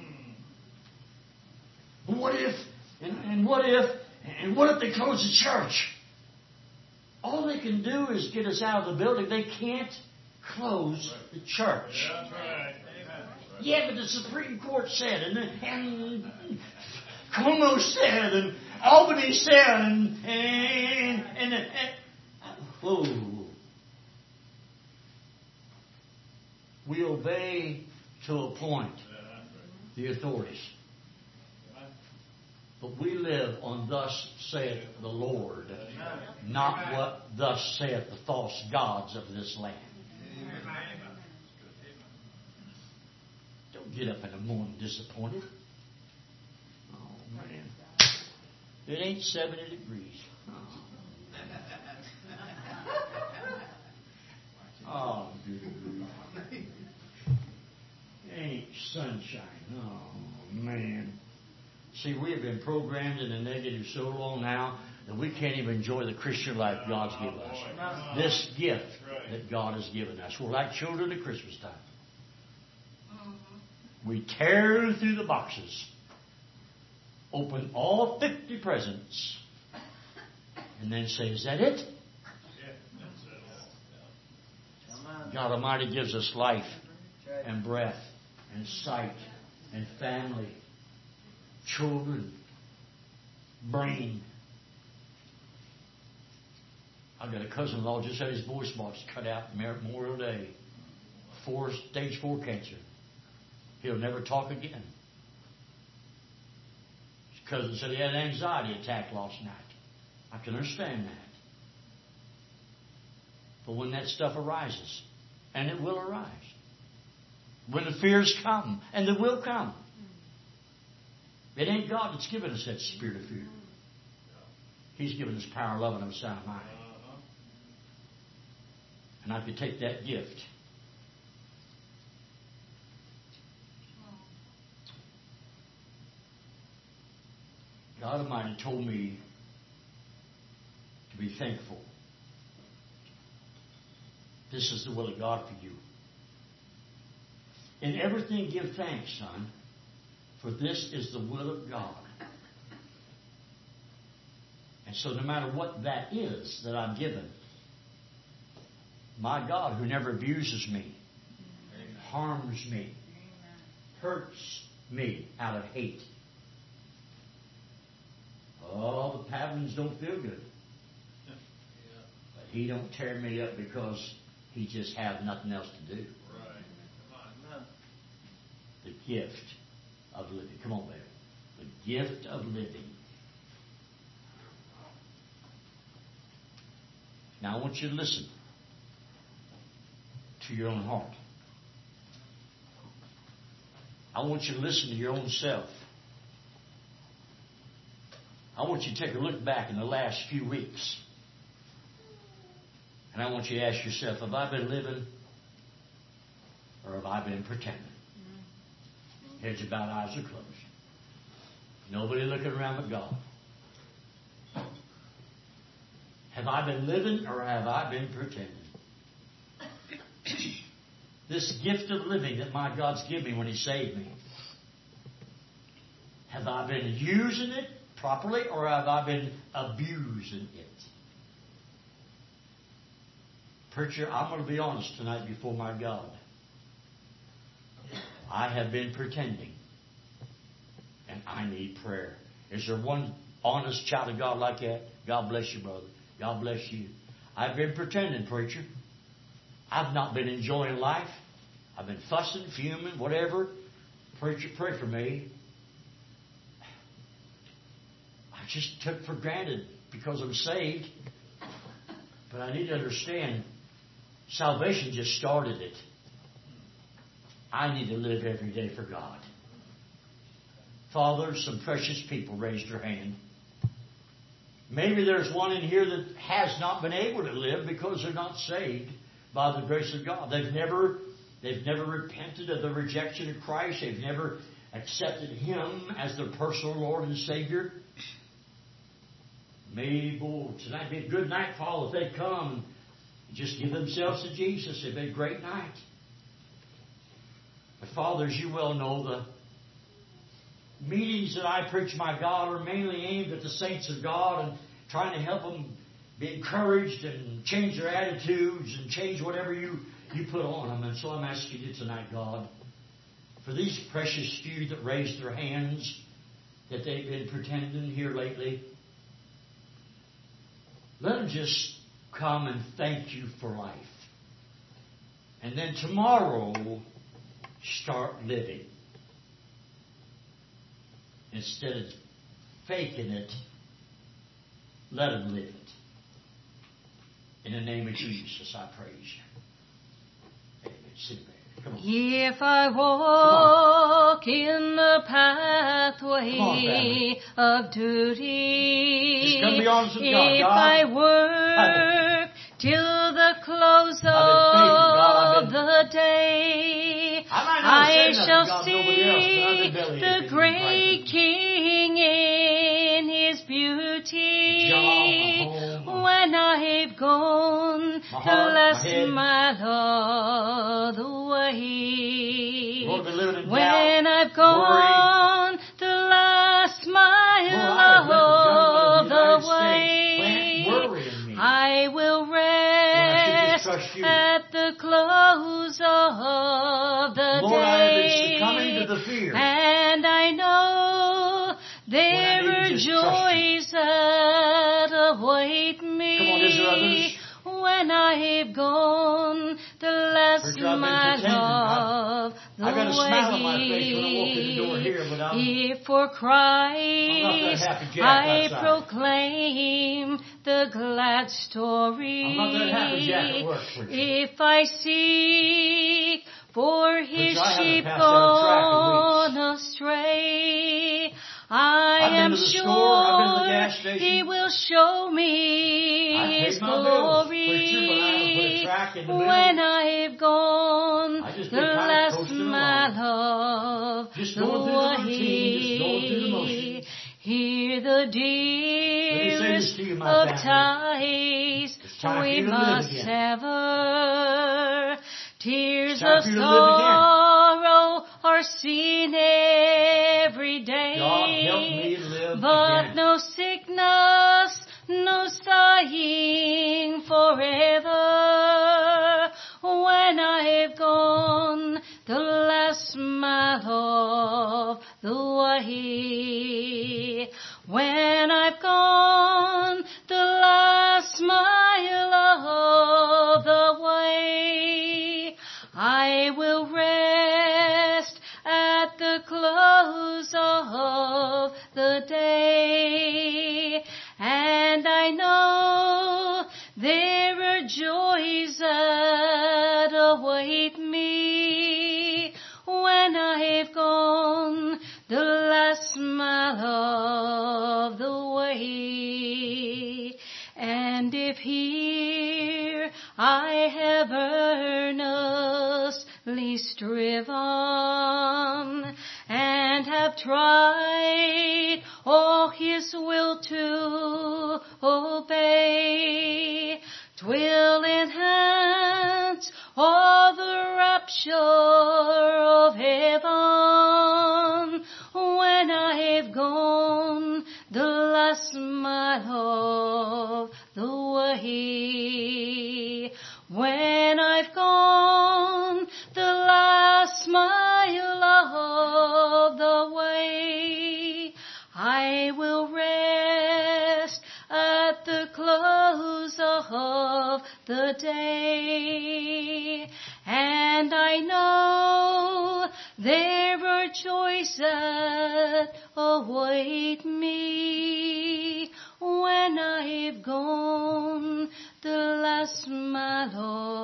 Speaker 1: Mm. What if, and, and what if, and what if they close the church? All they can do is get us out of the building. They can't close the church. Yeah, that's right. Yeah, but the Supreme Court said, and, and Cuomo said, and Albany said, and, and, and, and whoa. We obey to a point the authorities. But we live on thus saith the Lord, not what thus saith the false gods of this land. Don't get up in the morning disappointed. Oh, man. It ain't seventy degrees. Oh, oh good grief. It ain't sunshine. Oh, man. See, we have been programmed in the negative so long now that we can't even enjoy the Christian life God's given us. This gift that God has given us. We're like children at Christmas time. We tear through the boxes, open all fifty presents, and then say, is that it? God Almighty gives us life and breath and sight and family, children, brain. I've got a cousin-in-law just had his voice box cut out Memorial Day. Four, stage four cancer. He'll never talk again. His cousin said he had an anxiety attack last night. I can understand that. But when that stuff arises, and it will arise, when the fears come, and they will come, it ain't God that's given us that spirit of fear. He's given us power, love, and a sound mind. And I could take that gift. God Almighty told me to be thankful. This is the will of God for you. In everything give thanks, son, for this is the will of God. And so no matter what that is that I'm given, my God, who never abuses me, Amen, harms me, Amen, hurts me out of hate. Oh, the patterns don't feel good. Yeah. But He don't tear me up because He just has nothing else to do. Right. Come on. The gift of living. Come on, baby. The gift of living. Now I want you to listen to your own heart. I want you to listen to your own self. I want you to take a look back in the last few weeks. And I want you to ask yourself, have I been living or have I been pretending? Heads are bowed, eyes are closed. Nobody looking around but God. Have I been living or have I been pretending? This gift of living that my God's given me when He saved me, have I been using it properly or have I been abusing it? Preacher, I'm going to be honest tonight before my God. I have been pretending, and I need prayer. Is there one honest child of God like that? God bless you, brother. God bless you. I've been pretending, preacher. I've not been enjoying life. I've been fussing, fuming, whatever. Preacher, pray for me. I just took for granted because I'm saved. But I need to understand, salvation just started it. I need to live every day for God. Father, some precious people raised their hand. Maybe there's one in here that has not been able to live because they're not saved by the grace of God. They've never, they've never repented of the rejection of Christ. They've never accepted Him as their personal Lord and Savior. Maybe well, tonight be a good night, Paul, if they come and just give themselves to Jesus. It'd be a great night. But Father, as you well know, the meetings that I preach, my God, are mainly aimed at the saints of God and trying to help them be encouraged and change their attitudes and change whatever you, you put on them. And so I'm asking you tonight, God, for these precious few that raised their hands, that they've been pretending here lately, let them just come and thank you for life. And then tomorrow, start living. Instead of faking it, let them live it. In the name of Jesus, I praise you. Amen. Sit back. Come on.
Speaker 2: If I walk in the pathway
Speaker 1: on,
Speaker 2: of duty,
Speaker 1: just come be honest with God.
Speaker 2: if
Speaker 1: God,
Speaker 2: I work till the close
Speaker 1: of
Speaker 2: the day, I, I shall see the great King in His beauty. John, when I've gone
Speaker 1: my
Speaker 2: to
Speaker 1: heart,
Speaker 2: last
Speaker 1: my,
Speaker 2: my love the way,
Speaker 1: Lord,
Speaker 2: when
Speaker 1: doubt,
Speaker 2: I've gone
Speaker 1: worry,
Speaker 2: to last my love the way, I will rest at the close of the
Speaker 1: Lord,
Speaker 2: day,
Speaker 1: I to the fear.
Speaker 2: And I know there are joys that await me.
Speaker 1: Come on, is there others?
Speaker 2: When I have gone the last my love the
Speaker 1: I got a
Speaker 2: way.
Speaker 1: smile on my face when I walk in the door here, but I'm,
Speaker 2: if for Christ I proclaim the glad story.
Speaker 1: I'm not that happy Jack at work,
Speaker 2: if I seek for His sheep gone astray, I am sure He will show me His glory. When I have gone the last my love the way, hear the dearest of ties we must sever. Tears of sorrow are seen every day, but again. No sickness, no sighing forever. When I have gone the last mile of the way, when I've gone the last mile of the way, I will rest at the close of the day, and I know there are joys that await me when I have gone the last mile of the way. And if here I have earnestly striven and have tried all His will to obey. 'Twill enhance all the rapture of heaven when I've gone the last mile of the way. When I've gone the last mile of the way, I will rest at the close of the day. And I know there are joys that await me when I've gone the last mile